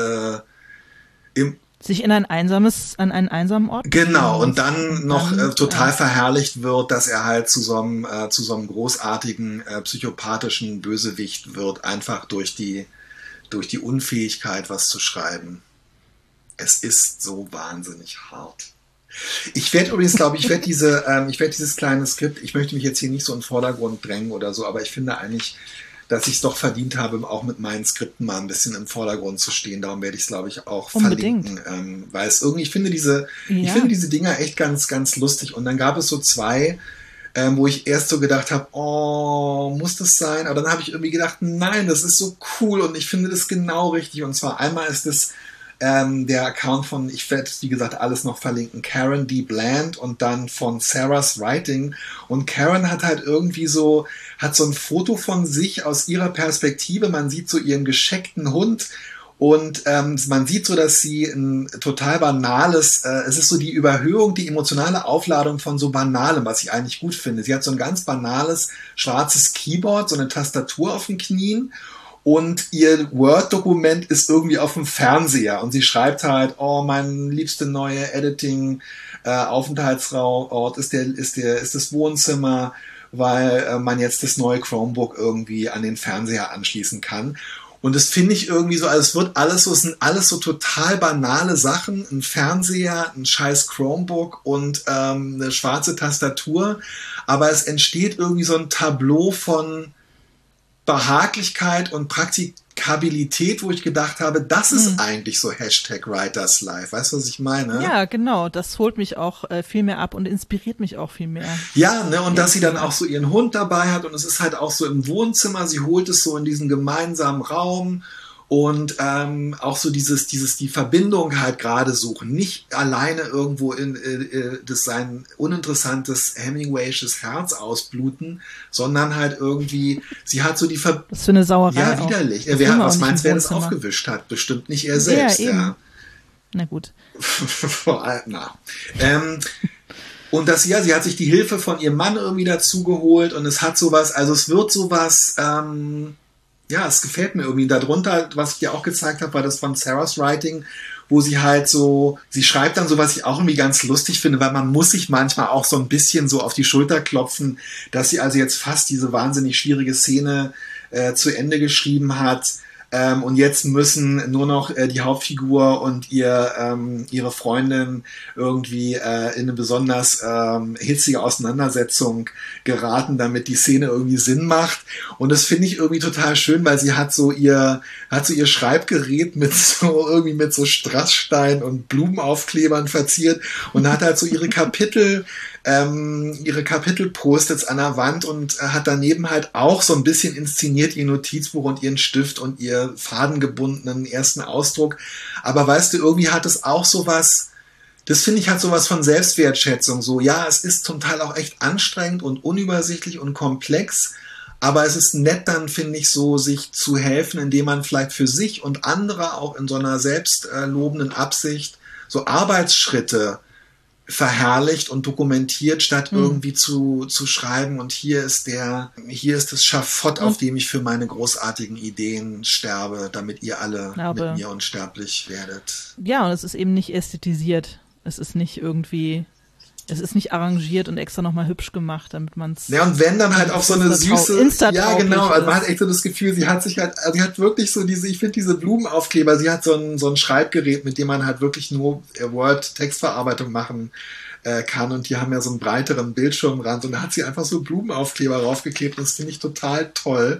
sich in an einen einsamen Ort. Genau, und dann noch total verherrlicht wird, dass er halt zu so einem großartigen, psychopathischen Bösewicht wird, einfach durch die Unfähigkeit, was zu schreiben. Es ist so wahnsinnig hart. Ich werde übrigens, glaube ich, dieses kleine Skript, ich möchte mich jetzt hier nicht so in den Vordergrund drängen oder so, aber ich finde eigentlich, dass ich es doch verdient habe, auch mit meinen Skripten mal ein bisschen im Vordergrund zu stehen. Darum werde ich es, glaube ich, auch verlinken. Weil es irgendwie, ich finde diese Dinger echt ganz, ganz lustig. Und dann gab es so zwei, wo ich erst so gedacht habe, oh, muss das sein? Aber dann habe ich irgendwie gedacht, nein, das ist so cool und ich finde das genau richtig. Und zwar einmal ist es der Account von, ich werde, wie gesagt, alles noch verlinken, Karen D. Bland und dann von Sarah's Writing. Und Karen hat halt irgendwie so ein Foto von sich aus ihrer Perspektive. Man sieht so ihren gescheckten Hund und man sieht so, dass sie ein total banales, es ist so die Überhöhung, die emotionale Aufladung von so Banalem, was ich eigentlich gut finde. Sie hat so ein ganz banales schwarzes Keyboard, so eine Tastatur auf den Knien. Und ihr Word-Dokument ist irgendwie auf dem Fernseher. Und sie schreibt halt, oh, mein liebster neue Editing-Aufenthaltsort ist das Wohnzimmer, weil man jetzt das neue Chromebook irgendwie an den Fernseher anschließen kann. Und das finde ich irgendwie so, also es sind alles so total banale Sachen. Ein Fernseher, ein scheiß Chromebook und eine schwarze Tastatur. Aber es entsteht irgendwie so ein Tableau von Behaglichkeit und Praktikabilität, wo ich gedacht habe, das ist eigentlich so #WritersLife. Weißt du, was ich meine? Ja, genau. Das holt mich auch viel mehr ab und inspiriert mich auch viel mehr. Ja, ne, und dass sie dann auch so ihren Hund dabei hat und es ist halt auch so im Wohnzimmer, sie holt es so in diesen gemeinsamen Raum und auch so die Verbindung halt gerade suchen. Nicht alleine irgendwo in sein uninteressantes Hemingwaysches Herz ausbluten, sondern halt irgendwie, sie hat so die Das ist für eine Sauerei. Ja, widerlich. Was meinst du, wer das aufgewischt hat? Bestimmt nicht er selbst. Ja, eben. Na gut. Und sie hat sich die Hilfe von ihrem Mann irgendwie dazu geholt und es hat sowas, also es wird sowas, ja, es gefällt mir irgendwie. Darunter, was ich dir auch gezeigt habe, war das von Sarah's Writing, wo sie halt so, sie schreibt dann so, was ich auch irgendwie ganz lustig finde, weil man muss sich manchmal auch so ein bisschen so auf die Schulter klopfen, dass sie also jetzt fast diese wahnsinnig schwierige Szene zu Ende geschrieben hat. Und jetzt müssen nur noch die Hauptfigur und ihre Freundin irgendwie in eine besonders hitzige Auseinandersetzung geraten, damit die Szene irgendwie Sinn macht. Und das finde ich irgendwie total schön, weil sie hat so ihr Schreibgerät mit so Strassstein und Blumenaufklebern verziert und hat halt so ihre Kapitel-Post-its an der Wand und hat daneben halt auch so ein bisschen inszeniert ihr Notizbuch und ihren Stift und ihr fadengebundenen ersten Ausdruck. Aber weißt du, irgendwie hat es auch sowas, das finde ich hat sowas von Selbstwertschätzung. So, ja, es ist zum Teil auch echt anstrengend und unübersichtlich und komplex, aber es ist nett dann, finde ich, so, sich zu helfen, indem man vielleicht für sich und andere auch in so einer selbstlobenden Absicht so Arbeitsschritte verherrlicht und dokumentiert, statt irgendwie zu schreiben und hier ist das Schafott, auf dem ich für meine großartigen Ideen sterbe, damit ihr alle mit mir unsterblich werdet. Ja, und es ist eben nicht ästhetisiert. Es ist nicht irgendwie Es ist nicht arrangiert und extra nochmal hübsch gemacht, damit man es... Ja, und wenn dann halt auf so eine süße... Ja, genau, also man hat echt so das Gefühl, sie hat wirklich so ich finde diese Blumenaufkleber, sie hat so ein Schreibgerät, mit dem man halt wirklich nur Word-Textverarbeitung machen kann, und die haben ja so einen breiteren Bildschirmrand, und da hat sie einfach so Blumenaufkleber raufgeklebt, und das finde ich total toll.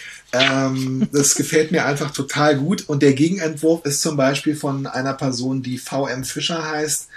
Das gefällt mir einfach total gut, und der Gegenentwurf ist zum Beispiel von einer Person, die VM Fischer heißt,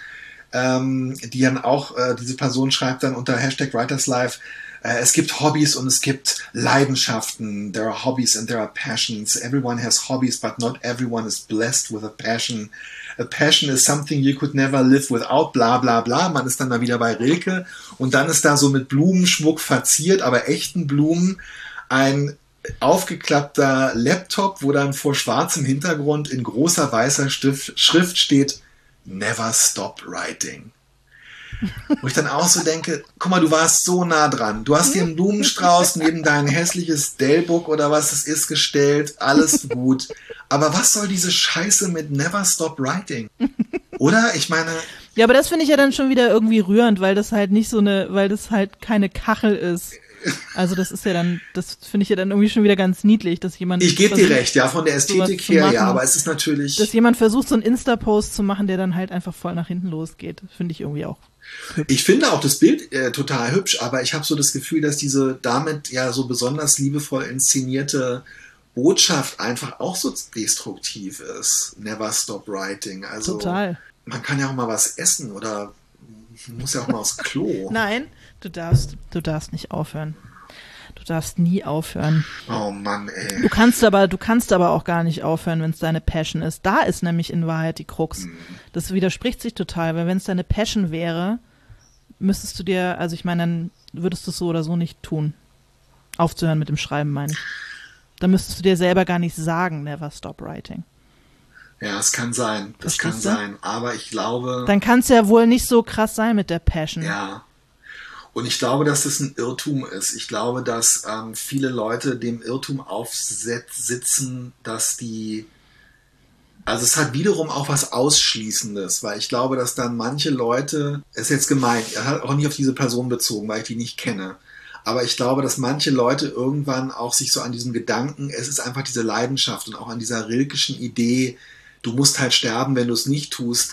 die dann auch, diese Person schreibt dann unter #WritersLife, es gibt Hobbys und es gibt Leidenschaften. There are hobbies and there are passions. Everyone has hobbies, but not everyone is blessed with a passion. A passion is something you could never live without, bla bla bla. Man ist dann da wieder bei Rilke, und dann ist da so mit Blumenschmuck verziert, aber echten Blumen, ein aufgeklappter Laptop, wo dann vor schwarzem Hintergrund in großer weißer Schrift steht: Never stop writing. Wo ich dann auch so denke, guck mal, du warst so nah dran. Du hast dir einen Blumenstrauß neben dein hässliches Dellbook oder was es ist gestellt. Alles gut. Aber was soll diese Scheiße mit Never stop writing? Oder? Ich meine... Ja, aber das finde ich ja dann schon wieder irgendwie rührend, weil das halt weil das halt keine Kachel ist. Also das ist ja dann, das finde ich ja dann irgendwie schon wieder ganz niedlich, dass jemand... Ich gebe dir recht, ja, von der Ästhetik her, ja, aber es ist natürlich... Dass jemand versucht, so einen Insta-Post zu machen, der dann halt einfach voll nach hinten losgeht, finde ich irgendwie auch hübsch. Ich finde auch das Bild total hübsch, aber ich habe so das Gefühl, dass diese damit ja so besonders liebevoll inszenierte Botschaft einfach auch so destruktiv ist. Never stop writing. Also total. Man kann ja auch mal was essen oder muss ja auch mal aufs Klo. Nein, du darfst nicht aufhören. Du darfst nie aufhören. Oh Mann, ey. Du kannst aber auch gar nicht aufhören, wenn es deine Passion ist. Da ist nämlich in Wahrheit die Krux. Das widerspricht sich total, weil wenn es deine Passion wäre, müsstest du dir, also ich meine, dann würdest du es so oder so nicht tun. Aufzuhören mit dem Schreiben, meine ich. Dann müsstest du dir selber gar nicht sagen, never stop writing. Ja, es kann sein. Das kann sein. Aber ich glaube... Dann kann es ja wohl nicht so krass sein mit der Passion. Ja. Und ich glaube, dass das ein Irrtum ist. Ich glaube, dass viele Leute dem Irrtum aufsitzen, dass die... Also es hat wiederum auch was Ausschließendes, weil ich glaube, dass dann manche Leute... Ist jetzt gemeint, er hat auch nicht auf diese Person bezogen, weil ich die nicht kenne. Aber ich glaube, dass manche Leute irgendwann auch sich so an diesem Gedanken, es ist einfach diese Leidenschaft und auch an dieser rilkeschen Idee, du musst halt sterben, wenn du es nicht tust,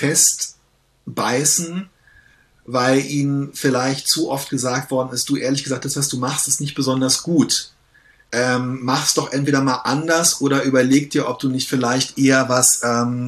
festbeißen, weil ihnen vielleicht zu oft gesagt worden ist, du, ehrlich gesagt, das, was du machst, ist nicht besonders gut. Mach's doch entweder mal anders oder überleg dir, ob du nicht vielleicht eher was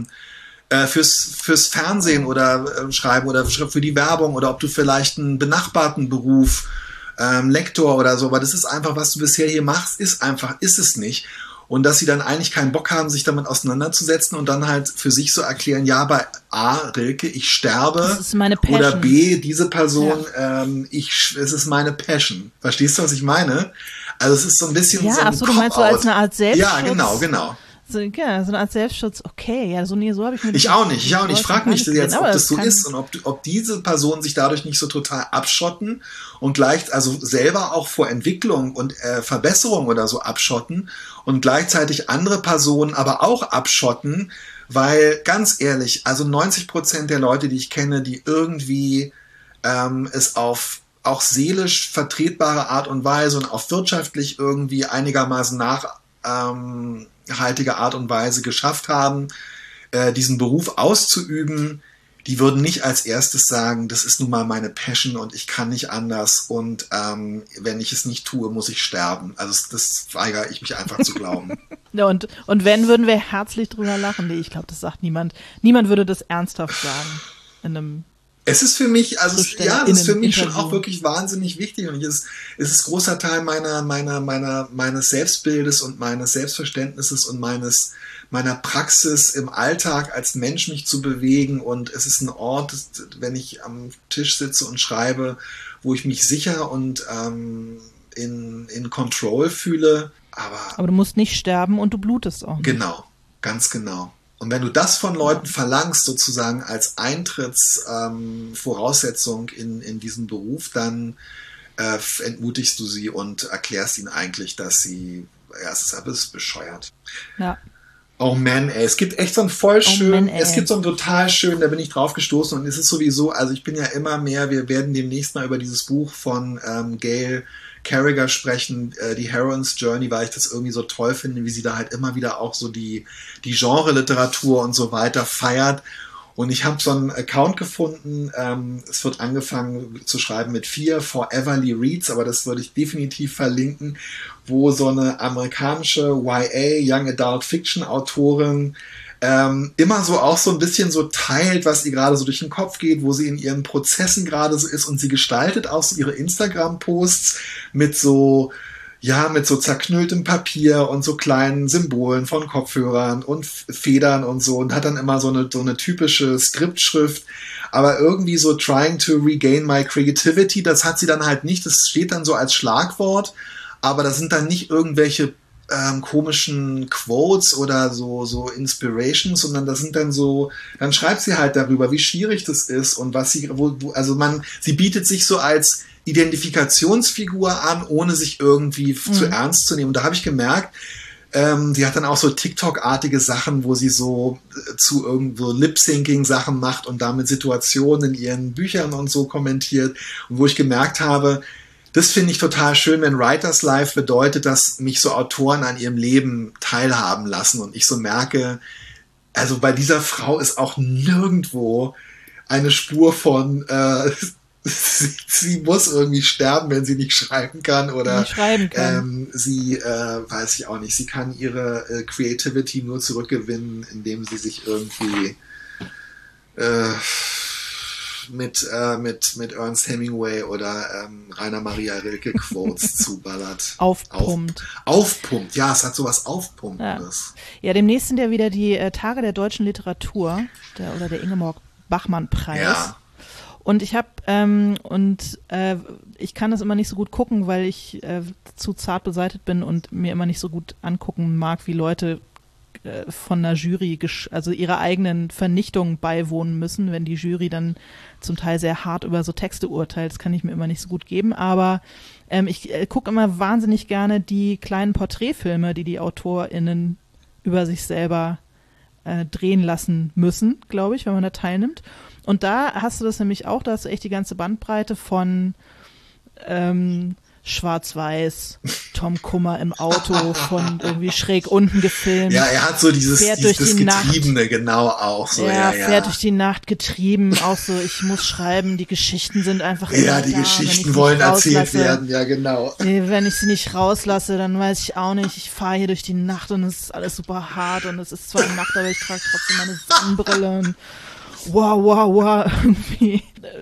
fürs Fernsehen oder schreiben oder für die Werbung, oder ob du vielleicht einen benachbarten Beruf, Lektor oder so, aber das ist einfach, was du bisher hier machst, ist es nicht. Und dass sie dann eigentlich keinen Bock haben, sich damit auseinanderzusetzen und dann halt für sich so erklären, ja, bei A, Rilke, ich sterbe, das ist meine Passion. Oder B, diese Person, es ist meine Passion. Verstehst du, was ich meine? Also es ist so ein bisschen ja, so ein Cop-Out. Du meinst so als eine Art Selbstschutz? Ja, genau. So eine Art Selbstschutz, okay, ja, so habe ich mir Ich auch nicht. Ich frage mich jetzt, ob das so ist und ob diese Personen sich dadurch nicht so total abschotten und also selber auch vor Entwicklung und Verbesserung oder so abschotten und gleichzeitig andere Personen aber auch abschotten, weil ganz ehrlich, also 90% der Leute, die ich kenne, die irgendwie es auf auch seelisch vertretbare Art und Weise und auf wirtschaftlich irgendwie einigermaßen nachhaltige Art und Weise geschafft haben, diesen Beruf auszuüben, die würden nicht als erstes sagen, das ist nun mal meine Passion und ich kann nicht anders und wenn ich es nicht tue, muss ich sterben. Also das weigere ich mich einfach zu glauben. Ja, und wenn, würden wir herzlich drüber lachen. Nee, ich glaube, das sagt niemand. Niemand würde das ernsthaft sagen in einem... Es ist für mich, also ja, das ist für mich schon auch wirklich wahnsinnig wichtig und es ist großer Teil meines Selbstbildes und meines Selbstverständnisses und meiner Praxis im Alltag als Mensch mich zu bewegen, und es ist ein Ort, wenn ich am Tisch sitze und schreibe, wo ich mich sicher und in Control fühle. Aber du musst nicht sterben und du blutest auch nicht. Genau, ganz genau. Und wenn du das von Leuten verlangst, sozusagen als Eintrittsvoraussetzung in diesen Beruf, dann entmutigst du sie und erklärst ihnen eigentlich, dass es ist bescheuert. Ja. Oh man, ey, es gibt echt so einen voll schön, es gibt so einen total schön, da bin ich drauf gestoßen und es ist sowieso, also ich bin ja immer mehr, wir werden demnächst mal über dieses Buch von Gail Carriger sprechen, die Heroine's Journey, weil ich das irgendwie so toll finde, wie sie da halt immer wieder auch so die Genre-Literatur und so weiter feiert. Und ich habe so einen Account gefunden, es wird angefangen zu schreiben mit 4, Foreverly Reads, aber das würde ich definitiv verlinken, wo so eine amerikanische YA, Young Adult Fiction Autorin, immer so auch so ein bisschen so teilt, was ihr gerade so durch den Kopf geht, wo sie in ihren Prozessen gerade so ist und sie gestaltet auch so ihre Instagram-Posts mit so zerknülltem Papier und so kleinen Symbolen von Kopfhörern und Federn und so und hat dann immer so eine typische Skriptschrift, aber irgendwie so trying to regain my creativity, das hat sie dann halt nicht, das steht dann so als Schlagwort, aber das sind dann nicht irgendwelche komischen Quotes oder so Inspirations, sondern das sind dann so, dann schreibt sie halt darüber, wie schwierig das ist und was sie, sie bietet sich so als Identifikationsfigur an, ohne sich irgendwie zu ernst zu nehmen. Und da habe ich gemerkt, sie hat dann auch so TikTok-artige Sachen, wo sie so zu irgendwo Lip-Syncing-Sachen macht und damit Situationen in ihren Büchern und so kommentiert. Und wo ich gemerkt habe, das finde ich total schön, wenn Writers Life bedeutet, dass mich so Autoren an ihrem Leben teilhaben lassen und ich so merke, also bei dieser Frau ist auch nirgendwo eine Spur von sie muss irgendwie sterben, wenn sie nicht schreiben kann oder sie, weiß ich auch nicht, sie kann ihre Creativity nur zurückgewinnen, indem sie sich irgendwie mit Ernst Hemingway oder Rainer Maria Rilke Quotes zuballert. Aufpumpt, ja, es hat sowas Aufpumpendes. Ja, demnächst sind ja wieder die Tage der deutschen Literatur, der Ingeborg Bachmann-Preis. Ja. Und ich habe ich kann das immer nicht so gut gucken, weil ich zu zart beseitet bin und mir immer nicht so gut angucken mag, wie Leute von einer Jury, also ihrer eigenen Vernichtung beiwohnen müssen, wenn die Jury dann zum Teil sehr hart über so Texte urteilt. Das kann ich mir immer nicht so gut geben, aber ich gucke immer wahnsinnig gerne die kleinen Porträtfilme, die AutorInnen über sich selber drehen lassen müssen, glaube ich, wenn man da teilnimmt. Und da hast du das nämlich auch, da hast du echt die ganze Bandbreite von Schwarz-Weiß, Tom Kummer im Auto von irgendwie schräg unten gefilmt. Ja, er hat so dieses Getriebene Nacht. Genau auch so. Ja, fährt durch die Nacht getrieben, auch so, ich muss schreiben, die Geschichten sind einfach immer ja, die da, Geschichten wollen erzählt werden, ja genau. Wenn ich sie nicht rauslasse, dann weiß ich auch nicht, ich fahre hier durch die Nacht und es ist alles super hart und es ist zwar Nacht, aber ich trage trotzdem meine Sonnenbrille und wow, irgendwie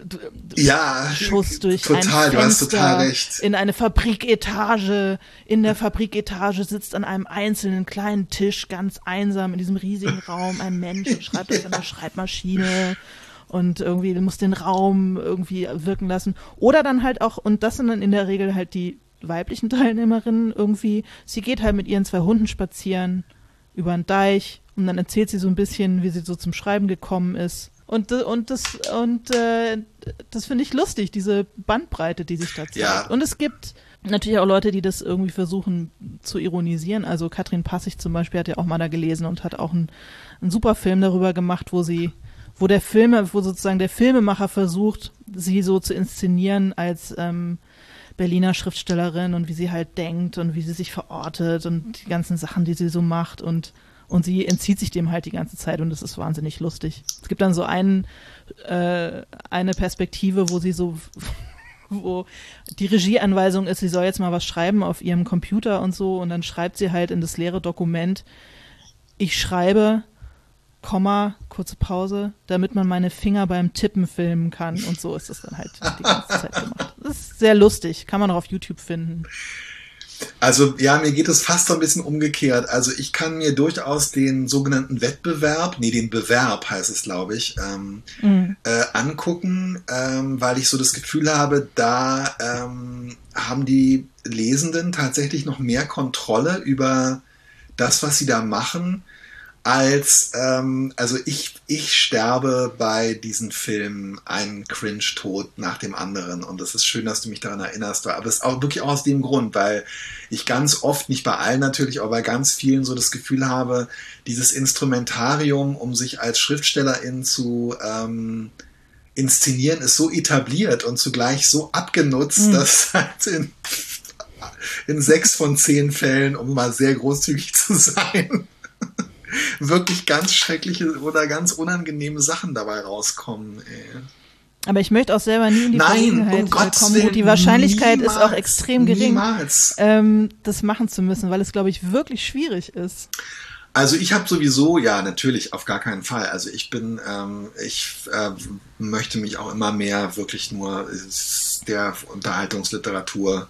Schuss durch total, ein Fenster, du hast total recht. In eine Fabriketage. In der Fabriketage sitzt an einem einzelnen kleinen Tisch ganz einsam in diesem riesigen Raum ein Mensch und schreibt auf einer Schreibmaschine und irgendwie muss den Raum irgendwie wirken lassen. Oder dann halt auch, und das sind dann in der Regel halt die weiblichen Teilnehmerinnen irgendwie, sie geht halt mit ihren 2 Hunden spazieren über einen Deich und dann erzählt sie so ein bisschen, wie sie so zum Schreiben gekommen ist. Und das finde ich lustig, diese Bandbreite, die sich da zeigt. Ja. Und es gibt natürlich auch Leute, die das irgendwie versuchen zu ironisieren. Also Katrin Passig zum Beispiel hat ja auch mal da gelesen und hat auch einen super Film darüber gemacht, wo sozusagen der Filmemacher versucht, sie so zu inszenieren als Berliner Schriftstellerin und wie sie halt denkt und wie sie sich verortet und die ganzen Sachen, die sie so macht und sie entzieht sich dem halt die ganze Zeit und das ist wahnsinnig lustig. Es gibt dann so eine Perspektive, wo die Regieanweisung ist, sie soll jetzt mal was schreiben auf ihrem Computer und so und dann schreibt sie halt in das leere Dokument, ich schreibe, Komma, kurze Pause, damit man meine Finger beim Tippen filmen kann und so ist das dann halt die ganze Zeit gemacht. Das ist sehr lustig, kann man auch auf YouTube finden. Also ja, mir geht es fast so ein bisschen umgekehrt. Also ich kann mir durchaus den sogenannten den Bewerb heißt es, glaube ich, angucken, weil ich so das Gefühl habe, da haben die Lesenden tatsächlich noch mehr Kontrolle über das, was sie da machen, also ich sterbe bei diesen Filmen einen Cringe-Tod nach dem anderen und es ist schön, dass du mich daran erinnerst, aber es ist auch wirklich auch aus dem Grund, weil ich ganz oft, nicht bei allen natürlich, aber bei ganz vielen so das Gefühl habe, dieses Instrumentarium, um sich als Schriftstellerin zu inszenieren, ist so etabliert und zugleich so abgenutzt, dass halt in 6 von 10 Fällen, um mal sehr großzügig zu sein, wirklich ganz schreckliche oder ganz unangenehme Sachen dabei rauskommen. Ey. Aber ich möchte auch selber nie in die Verlegenheit kommen. Und die Wahrscheinlichkeit ist auch extrem gering, das machen zu müssen, weil es, glaube ich, wirklich schwierig ist. Also ich habe sowieso, ja, natürlich, auf gar keinen Fall. Also ich möchte mich auch immer mehr wirklich nur der Unterhaltungsliteratur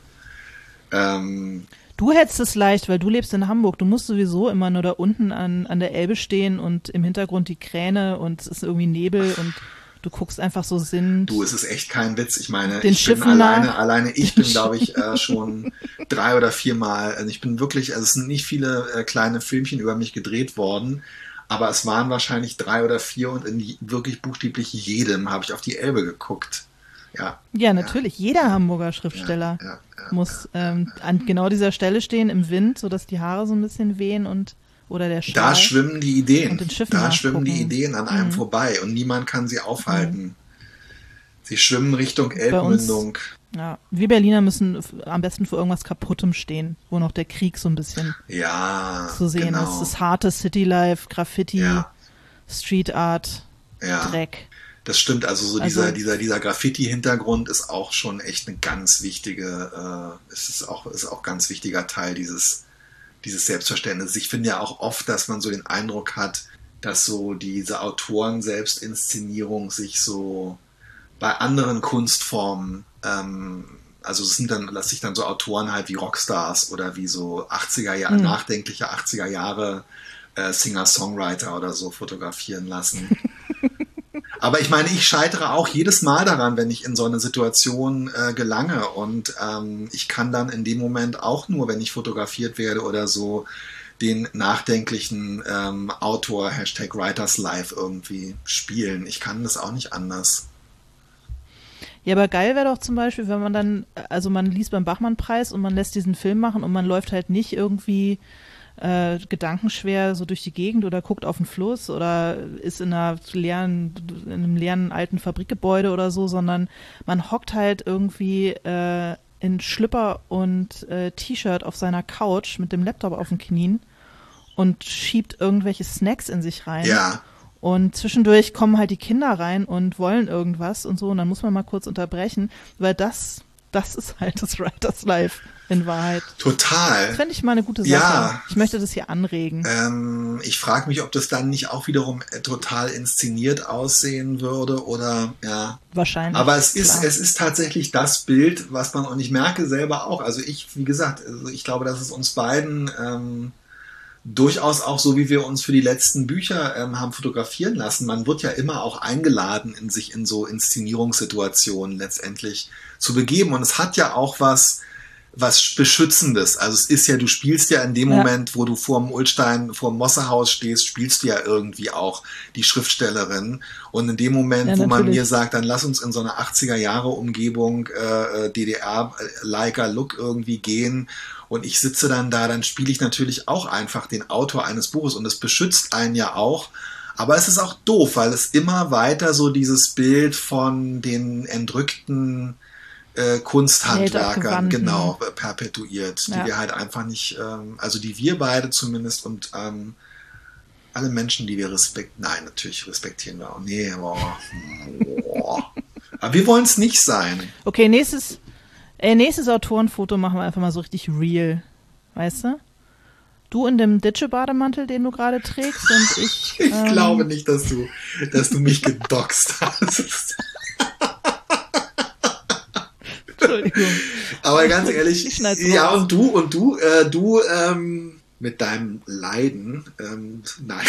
Du hättest es leicht, weil du lebst in Hamburg. Du musst sowieso immer nur da unten an der Elbe stehen und im Hintergrund die Kräne und es ist irgendwie Nebel und du guckst einfach so sinnend. Du, es ist echt kein Witz. Ich meine, ich bin alleine ich bin, glaube ich, schon 3 oder 4 Mal, also ich bin wirklich, also es sind nicht viele kleine Filmchen über mich gedreht worden, aber es waren wahrscheinlich 3 oder 4 und in wirklich buchstäblich jedem habe ich auf die Elbe geguckt. Ja, natürlich. Ja. Jeder Hamburger Schriftsteller muss an genau dieser Stelle stehen im Wind, sodass die Haare so ein bisschen wehen oder der Schal. Da schwimmen die Ideen. Und den Schiffen schwimmen die Ideen an einem vorbei und niemand kann sie aufhalten. Sie schwimmen Richtung Elbmündung. Ja, wir Berliner müssen am besten für irgendwas Kaputtem stehen, wo noch der Krieg so ein bisschen zu sehen ist. Das harte Citylife, Graffiti, Street Art, Dreck. Das stimmt, also so dieser Graffiti-Hintergrund ist auch schon echt eine ganz wichtige, ist auch ganz wichtiger Teil dieses Selbstverständnisses. Ich finde ja auch oft, dass man so den Eindruck hat, dass so diese Autoren-Selbstinszenierung sich so bei anderen Kunstformen, also es sind dann, lass sich dann so Autoren halt wie Rockstars oder wie so nachdenkliche 80er Jahre Singer-Songwriter oder so fotografieren lassen. Aber ich meine, ich scheitere auch jedes Mal daran, wenn ich in so eine Situation gelange und ich kann dann in dem Moment auch nur, wenn ich fotografiert werde oder so, den nachdenklichen Autor #WritersLife irgendwie spielen. Ich kann das auch nicht anders. Ja, aber geil wäre doch zum Beispiel, wenn man dann, also man liest beim Bachmann-Preis und man lässt diesen Film machen und man läuft halt nicht irgendwie gedankenschwer so durch die Gegend oder guckt auf den Fluss oder ist in einem leeren alten Fabrikgebäude oder so, sondern man hockt halt irgendwie in Schlüpper und T-Shirt auf seiner Couch mit dem Laptop auf den Knien und schiebt irgendwelche Snacks in sich rein. Ja. Und zwischendurch kommen halt die Kinder rein und wollen irgendwas und so und dann muss man mal kurz unterbrechen, weil das ist halt das Writers Life in Wahrheit. Total. Das fände ich mal eine gute Sache. Ja. Ich möchte das hier anregen. Ich frage mich, ob das dann nicht auch wiederum total inszeniert aussehen würde oder ja. Wahrscheinlich. Aber es ist tatsächlich das Bild, was man, und ich merke selber auch, also wie gesagt, ich glaube, dass es uns beiden durchaus auch so, wie wir uns für die letzten Bücher haben fotografieren lassen. Man wird ja immer auch eingeladen, sich in so Inszenierungssituationen letztendlich zu begeben. Und es hat ja auch was Beschützendes. Also es ist ja, du spielst ja in dem Moment, wo du vorm Mossehaus stehst, spielst du ja irgendwie auch die Schriftstellerin. Und in dem Moment, wo man mir sagt, dann lass uns in so eine 80er-Jahre-Umgebung DDR-liker Look irgendwie gehen und ich sitze dann da, dann spiele ich natürlich auch einfach den Autor eines Buches und das beschützt einen ja auch. Aber es ist auch doof, weil es immer weiter so dieses Bild von den entrückten Kunsthandwerkern perpetuiert, die wir halt einfach nicht, also die wir beide zumindest und alle Menschen, die wir natürlich respektieren wir auch. Nee, aber wir wollen es nicht sein. Okay, nächstes Autorenfoto machen wir einfach mal so richtig real, weißt du? Du in dem Ditsche-Bademantel, den du gerade trägst und ich... Ich glaube nicht, dass du mich gedoxt hast. Entschuldigung. Aber ganz ehrlich, ja, und du mit deinem Leiden, nein.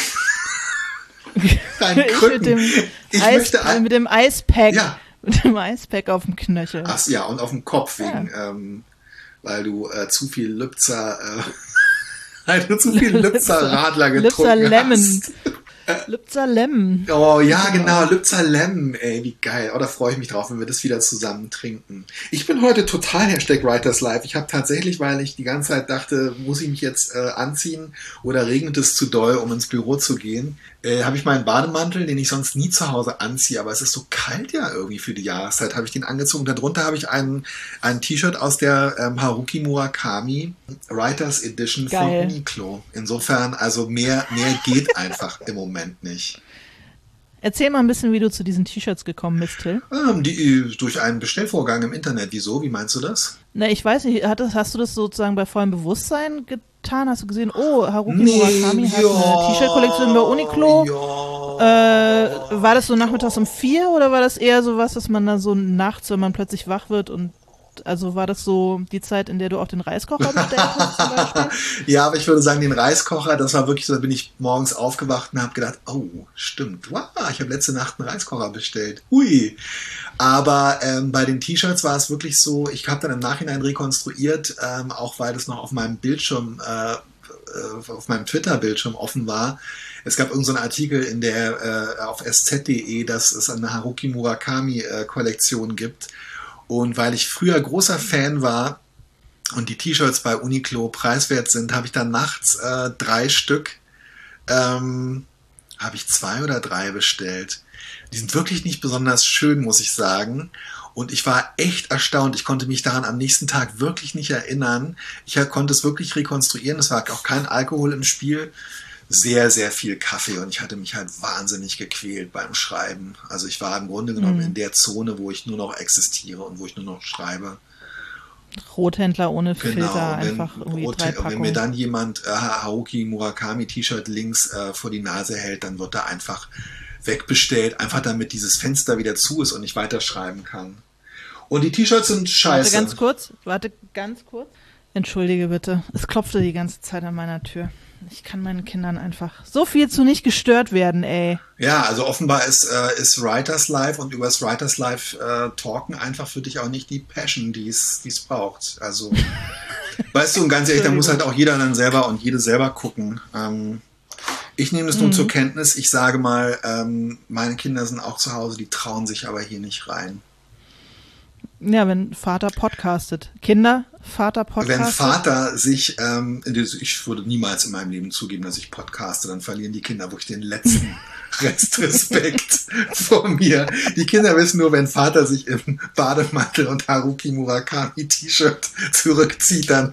Dein Krücken. Mit dem Eispack. Ja. Mit dem Eispack auf dem Knöchel. Ach ja, und auf dem Kopf, weil du zu viel Lübzer weil du zu viel Lübzer Radler getrunken hast. Lübzer Lemon. Oh ja, genau, Lübzer Lemon, ey, wie geil. Oh, da freue ich mich drauf, wenn wir das wieder zusammen trinken. Ich bin heute total #WritersLife. Ich habe tatsächlich, weil ich die ganze Zeit dachte, muss ich mich jetzt anziehen oder regnet es zu doll, um ins Büro zu gehen, habe ich meinen Bademantel, den ich sonst nie zu Hause anziehe, aber es ist so kalt ja irgendwie für die Jahreszeit, habe ich den angezogen. Darunter habe ich ein T-Shirt aus der Haruki Murakami Writers Edition von Uniqlo. Insofern, also mehr geht einfach im Moment nicht. Erzähl mal ein bisschen, wie du zu diesen T-Shirts gekommen bist, Till. Durch einen Bestellvorgang im Internet. Wieso? Wie meinst du das? Na, ich weiß nicht, hast du das sozusagen bei vollem Bewusstsein getan? Hast du gesehen, Haruki Murakami hat eine T-Shirt-Kollektion bei Uniqlo? Ja. War das so nachmittags um 4 oder war das eher so was, dass man da so nachts, wenn man plötzlich wach wird und also war das so die Zeit, in der du auch den Reiskocher bestellt hast zum Beispiel? Ja, aber ich würde sagen, den Reiskocher, das war wirklich so, da bin ich morgens aufgewacht und habe gedacht, oh, stimmt, wow, ich habe letzte Nacht einen Reiskocher bestellt. Hui. Aber bei den T-Shirts war es wirklich so, ich habe dann im Nachhinein rekonstruiert, auch weil das noch auf meinem Bildschirm, auf meinem Twitter-Bildschirm offen war. Es gab irgendeinen Artikel in der auf sz.de, dass es eine Haruki Murakami-Kollektion gibt. Und weil ich früher großer Fan war und die T-Shirts bei Uniqlo preiswert sind, habe ich dann nachts 3 Stück, habe ich 2 oder 3 bestellt. Die sind wirklich nicht besonders schön, muss ich sagen. Und ich war echt erstaunt. Ich konnte mich daran am nächsten Tag wirklich nicht erinnern. Ich konnte es wirklich rekonstruieren. Es war auch kein Alkohol im Spiel. Sehr, sehr viel Kaffee und ich hatte mich halt wahnsinnig gequält beim Schreiben. Also ich war im Grunde genommen in der Zone, wo ich nur noch existiere und wo ich nur noch schreibe. Rothändler ohne Filter, einfach irgendwie 3 Packungen. Wenn mir dann jemand Haruki Murakami T-Shirt links vor die Nase hält, dann wird er einfach wegbestellt, einfach damit dieses Fenster wieder zu ist und ich weiterschreiben kann. Und die T-Shirts sind scheiße. Warte ganz kurz. Entschuldige bitte, es klopfte die ganze Zeit an meiner Tür. Ich kann meinen Kindern einfach so viel zu nicht gestört werden, ey. Ja, also offenbar ist WritersLife und übers WritersLife talken einfach für dich auch nicht die Passion, die es braucht. Also, weißt du, und ganz ehrlich, da muss halt auch jeder dann selber und jede selber gucken. Ich nehme das nun zur Kenntnis. Ich sage mal, meine Kinder sind auch zu Hause, die trauen sich aber hier nicht rein. Ja, wenn Vater podcastet. Vater podcastet. Wenn Vater sich, ich würde niemals in meinem Leben zugeben, dass ich podcaste, dann verlieren die Kinder wirklich den letzten Restrespekt vor mir. Die Kinder wissen nur, wenn Vater sich im Bademantel und Haruki Murakami T-Shirt zurückzieht, dann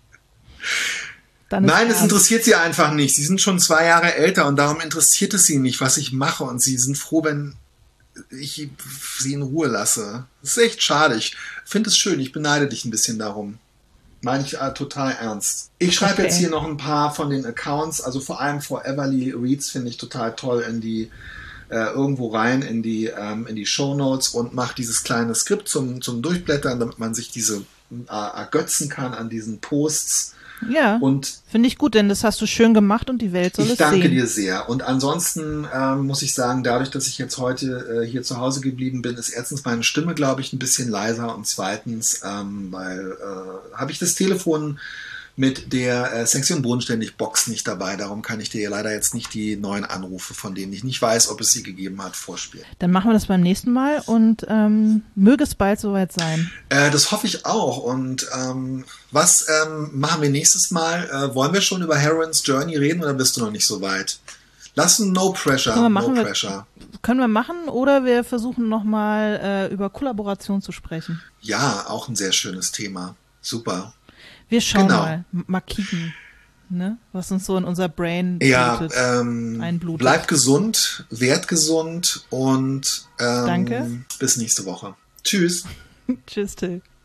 nein, es interessiert sie einfach nicht. Sie sind schon 2 Jahre älter und darum interessiert es sie nicht, was ich mache und sie sind froh, wenn ich sie in Ruhe lasse. Das ist echt schade. Ich finde es schön. Ich beneide dich ein bisschen darum. Meine ich total ernst. Ich schreibe jetzt hier noch ein paar von den Accounts, also vor allem Foreverly Reads finde ich total toll in die irgendwo rein in die Shownotes und mache dieses kleine Skript zum Durchblättern, damit man sich diese ergötzen kann an diesen Posts. Ja, finde ich gut, denn das hast du schön gemacht und die Welt soll es sehen. Ich danke dir sehr. Und ansonsten muss ich sagen, dadurch, dass ich jetzt heute hier zu Hause geblieben bin, ist erstens meine Stimme, glaube ich, ein bisschen leiser und zweitens, habe ich das Telefon mit der Sexy und Bodenständig Box nicht dabei. Darum kann ich dir leider jetzt nicht die neuen Anrufe, von denen ich nicht weiß, ob es sie gegeben hat, vorspielen. Dann machen wir das beim nächsten Mal und möge es bald soweit sein. Das hoffe ich auch. Und was machen wir nächstes Mal? Wollen wir schon über Heroine's Journey reden oder bist du noch nicht so weit? Lass uns No Pressure. Können wir machen oder wir versuchen nochmal über Kollaboration zu sprechen. Ja, auch ein sehr schönes Thema. Super. Wir schauen mal kicken, ne? Was uns so in unser Brain einblutet. Bleib gesund, werd gesund und danke. Bis nächste Woche. Tschüss. Tschüss, Till.